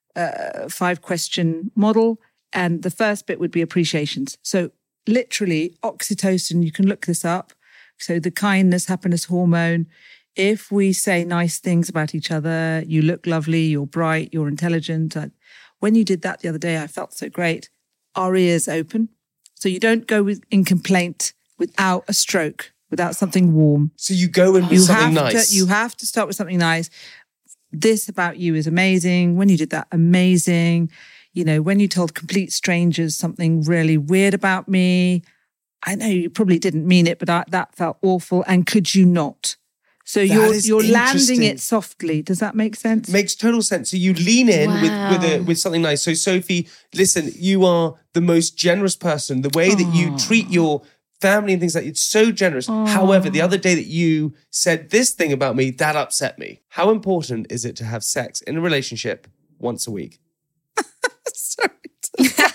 uh, five question model. And the first bit would be appreciations. So literally oxytocin, you can look this up. So the kindness, happiness hormone. If we say nice things about each other, you look lovely, you're bright, you're intelligent. I, when you did that the other day, I felt so great. Our ears open. So you don't go with, in complaint without a stroke, without something warm. So you go and do You something have nice. To, you have to start with something nice. This about you is amazing. When you did that, amazing. You know, when you told complete strangers something really weird about me, I know you probably didn't mean it, but I, that felt awful. And could you not? So That you're is you're landing interesting. it softly. Does that make sense? Makes total sense. So you lean in with with, a, Wow. with something nice. So Sophie, listen, you are the most generous person. The way that you treat your family and things like it's so generous. However, the other day that you said this thing about me, that upset me. How important is it to have sex in a relationship once a week? Sorry to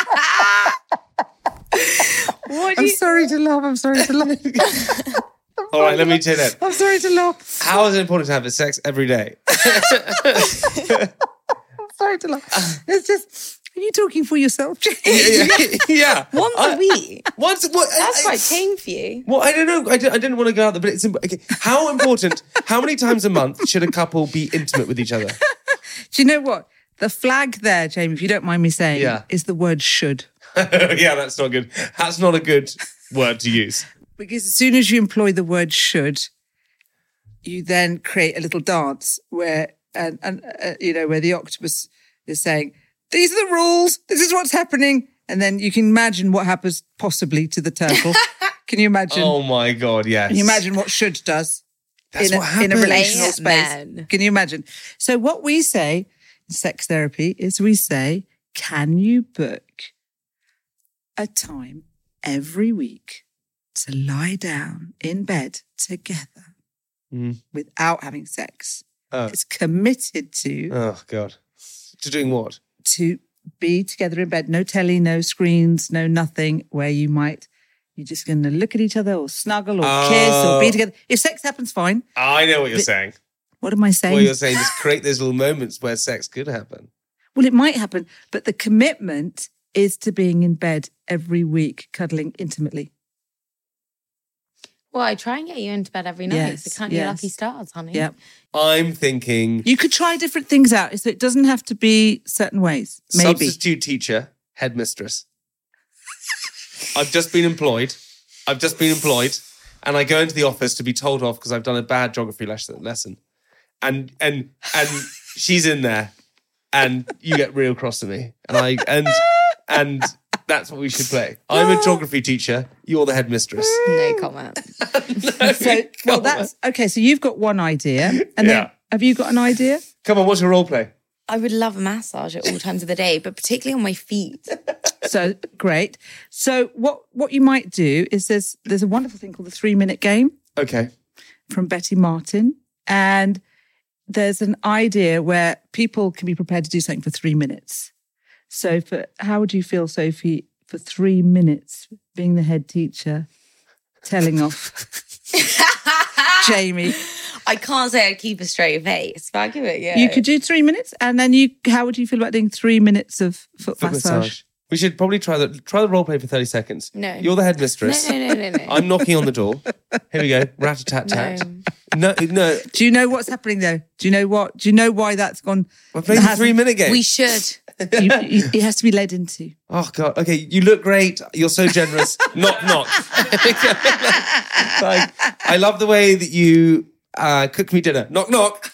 What do I'm you... sorry to laugh. I'm sorry to laugh. All right, let me take that. I'm sorry to laugh. How is it important to have sex every day? I'm sorry to laugh. It's just, are you talking for yourself, Jane? yeah, yeah, yeah. Once I- a week? Once, what, That's I- quite tame for you. Well, I don't know. I, don't, I didn't want to go out there, but it's imp- okay. How important, how many times a month should a couple be intimate with each other? Do you know what? The flag there, Jamie, if you don't mind me saying, Yeah. is the word should. Yeah, that's not good. That's not a good word to use. Because as soon as you employ the word should, you then create a little dance where, and, and uh, you know, where the octopus is saying, these are the rules, this is what's happening. And then you can imagine what happens possibly to the turtle. Can you imagine? Oh my God, yes. Can you imagine what should does That's in, a, what in a happens. relational space? Amen. Can you imagine? So what we say in sex therapy is we say, can you book a time every week to lie down in bed together Mm. without having sex? Oh. It's committed to Oh God. To doing what? to be together in bed. No telly, no screens, no nothing where you might, you're just going to look at each other or snuggle or Oh. kiss or be together. If sex happens, fine. I know what you're But- saying. What am I saying? Well, you're saying just create those little moments where sex could happen. Well, it might happen, but the commitment is to being in bed every week, cuddling intimately. Well, I try and get you into bed every night. Yes, so can't yes. you lucky stars, honey? Yeah. I'm thinking You could try different things out, so it doesn't have to be certain ways. Maybe. substitute teacher, headmistress. I've just been employed. I've just been employed. And I go into the office to be told off because I've done a bad geography les- lesson. And and and she's in there. And you get real cross at me. And I and and that's what we should play. I'm a geography teacher. You're the headmistress. No comment. So, well, that's okay. So you've got one idea, and then Yeah. have you got an idea? Come on, what's your role play? I would love a massage at all times of the day, but particularly on my feet. So great. So what what you might do is there's there's a wonderful thing called the three minute game Okay. from Betty Martin, and there's an idea where people can be prepared to do something for three minutes. So for how would you feel, Sophie, for three minutes being the head teacher, telling off Jamie? I can't say I'd keep a straight face, but I'll give it, yeah. You could do three minutes, and then you. How would you feel about doing three minutes of foot, Foot massage? massage. We should probably try the try the role play for thirty seconds. No. You're the headmistress. No, no, no, no, no. I'm knocking on the door. Here we go. Rat-a-tat-tat. No, no. Do you know what's happening though? Do you know what? Do you know why that's gone? We're playing the three-minute game. We should. You, you, it has to be led into. Oh, God. Okay, you look great. You're so generous. knock, knock. Like, I love the way that you uh, cook me dinner. Knock, knock.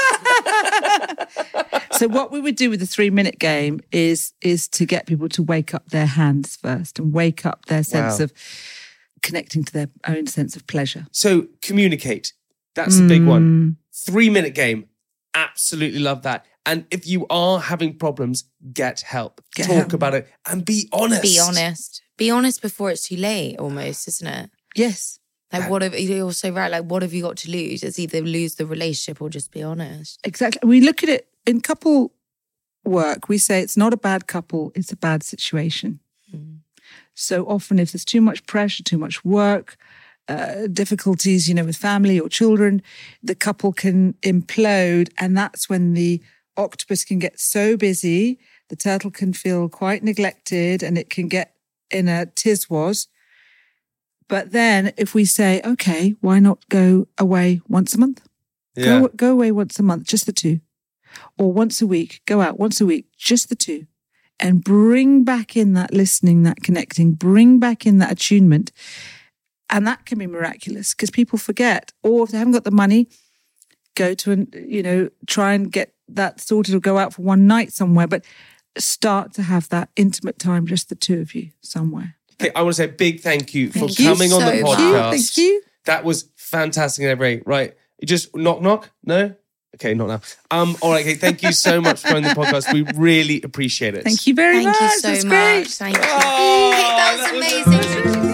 So what we would do with the three minute game is is to get people to wake up their hands first and wake up their sense Wow. of connecting to their own sense of pleasure. So communicate. That's the big Mm. one. Three-minute game. Absolutely love that. And if you are having problems, get help. Get Talk help. about it and be honest. Be honest. Be honest before it's too late, almost, isn't it? Yes. Like, what have you're so right? Like, what have you got to lose? It's either lose the relationship or just be honest. Exactly. We look at it in couple work, we say it's not a bad couple, it's a bad situation. Mm. So often if there's too much pressure, too much work, uh, difficulties, you know, with family or children, the couple can implode. And that's when the octopus can get so busy, the turtle can feel quite neglected and it can get in a tiz-was. But then if we say, okay, why not go away once a month? Yeah. Go, go away once a month, just the two. Or once a week, go out once a week, just the two. And bring back in that listening, that connecting, bring back in that attunement. And that can be miraculous because people forget. Or if they haven't got the money, go to, an, you know, try and get that sorted or go out for one night somewhere. But start to have that intimate time, just the two of you somewhere. Okay, I want to say a big thank you for Thank you coming on so the much. podcast. Thank you. That was fantastic and everything. Right. You just knock, knock? No? Okay, not now. Um, all right, okay, thank you so much for coming on the podcast. We really appreciate it. Thank you very Thank much. you so That's much. great. Thank you. Oh, Hey, that was that was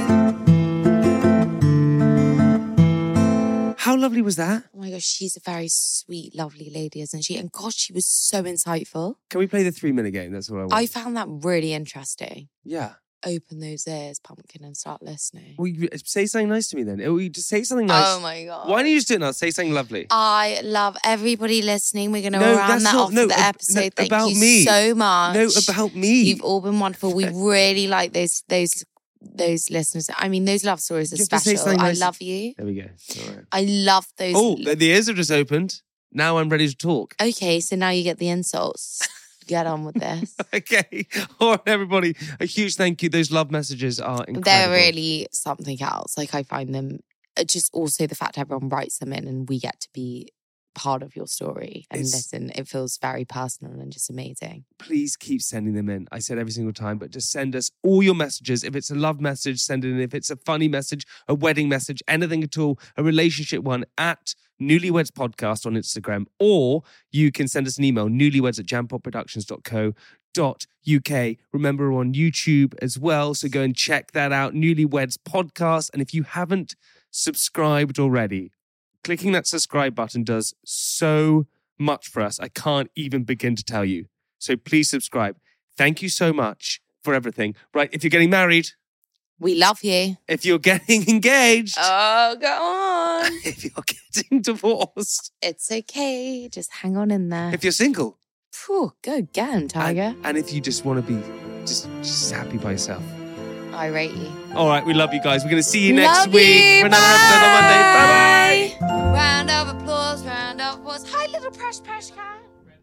amazing. How lovely was that? Oh my gosh, she's a very sweet, lovely lady, isn't she? And gosh, she was so insightful. Can we play the three-minute game? That's what I want. I found that really interesting. Yeah. Open those ears, pumpkin, and start listening. Well, you say something nice to me then. Will you just say something nice? Oh my God. Why don't you just do it now? Say something lovely. I love everybody listening. We're going to No, round that's that not- off no, for the ab- episode. no, Thank about you me. so much. No, about me. You've all been wonderful. We really like those those those listeners. I mean, those love stories are You have to say special. something I nice. love you. There we go. All right. I love those. Oh, the the ears have just opened. Now I'm ready to talk. Okay, so now you get the insults. Get on with this. Okay. All right, everybody. A huge thank you. Those love messages are incredible. They're really something else. Like, I find them, uh, just also the fact everyone writes them in and we get to be part of your story and It's- listen. It feels very personal and just amazing. Please keep sending them in. I said every single time, but just send us all your messages. If it's a love message, send it in. If it's a funny message, a wedding message, anything at all, a relationship one, at Newlyweds Podcast on Instagram, or you can send us an email, newlyweds at jampotproductions dot co dot uk. Remember, we're on YouTube as well, so go and check that out, Newlyweds Podcast. And if you haven't subscribed already, clicking that subscribe button does so much for us. I can't even begin to tell you. So please subscribe. Thank you so much for everything. Right, if you're getting married, we love you. If you're getting engaged, oh, go on. If you're getting divorced, it's okay. Just hang on in there. If you're single, Phew, go again, Tiger. And, and if you just want to be just, just happy by yourself, I rate you. All right, we love you guys. We're going to see you next love week you. for another episode on Monday. Bye bye. Round of applause, round of applause. Hi, little Presh Presh cat.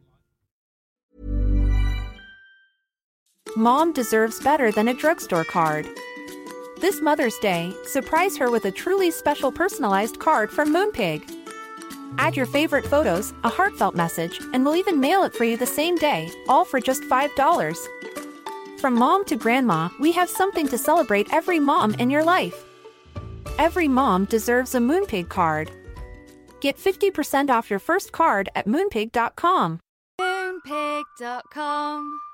Mom deserves better than a drugstore card. This Mother's Day, surprise her with a truly special personalized card from Moonpig. Add your favorite photos, a heartfelt message, and we'll even mail it for you the same day, all for just five dollars. From mom to grandma, we have something to celebrate every mom in your life. Every mom deserves a Moonpig card. Get fifty percent off your first card at moonpig dot com. Moonpig dot com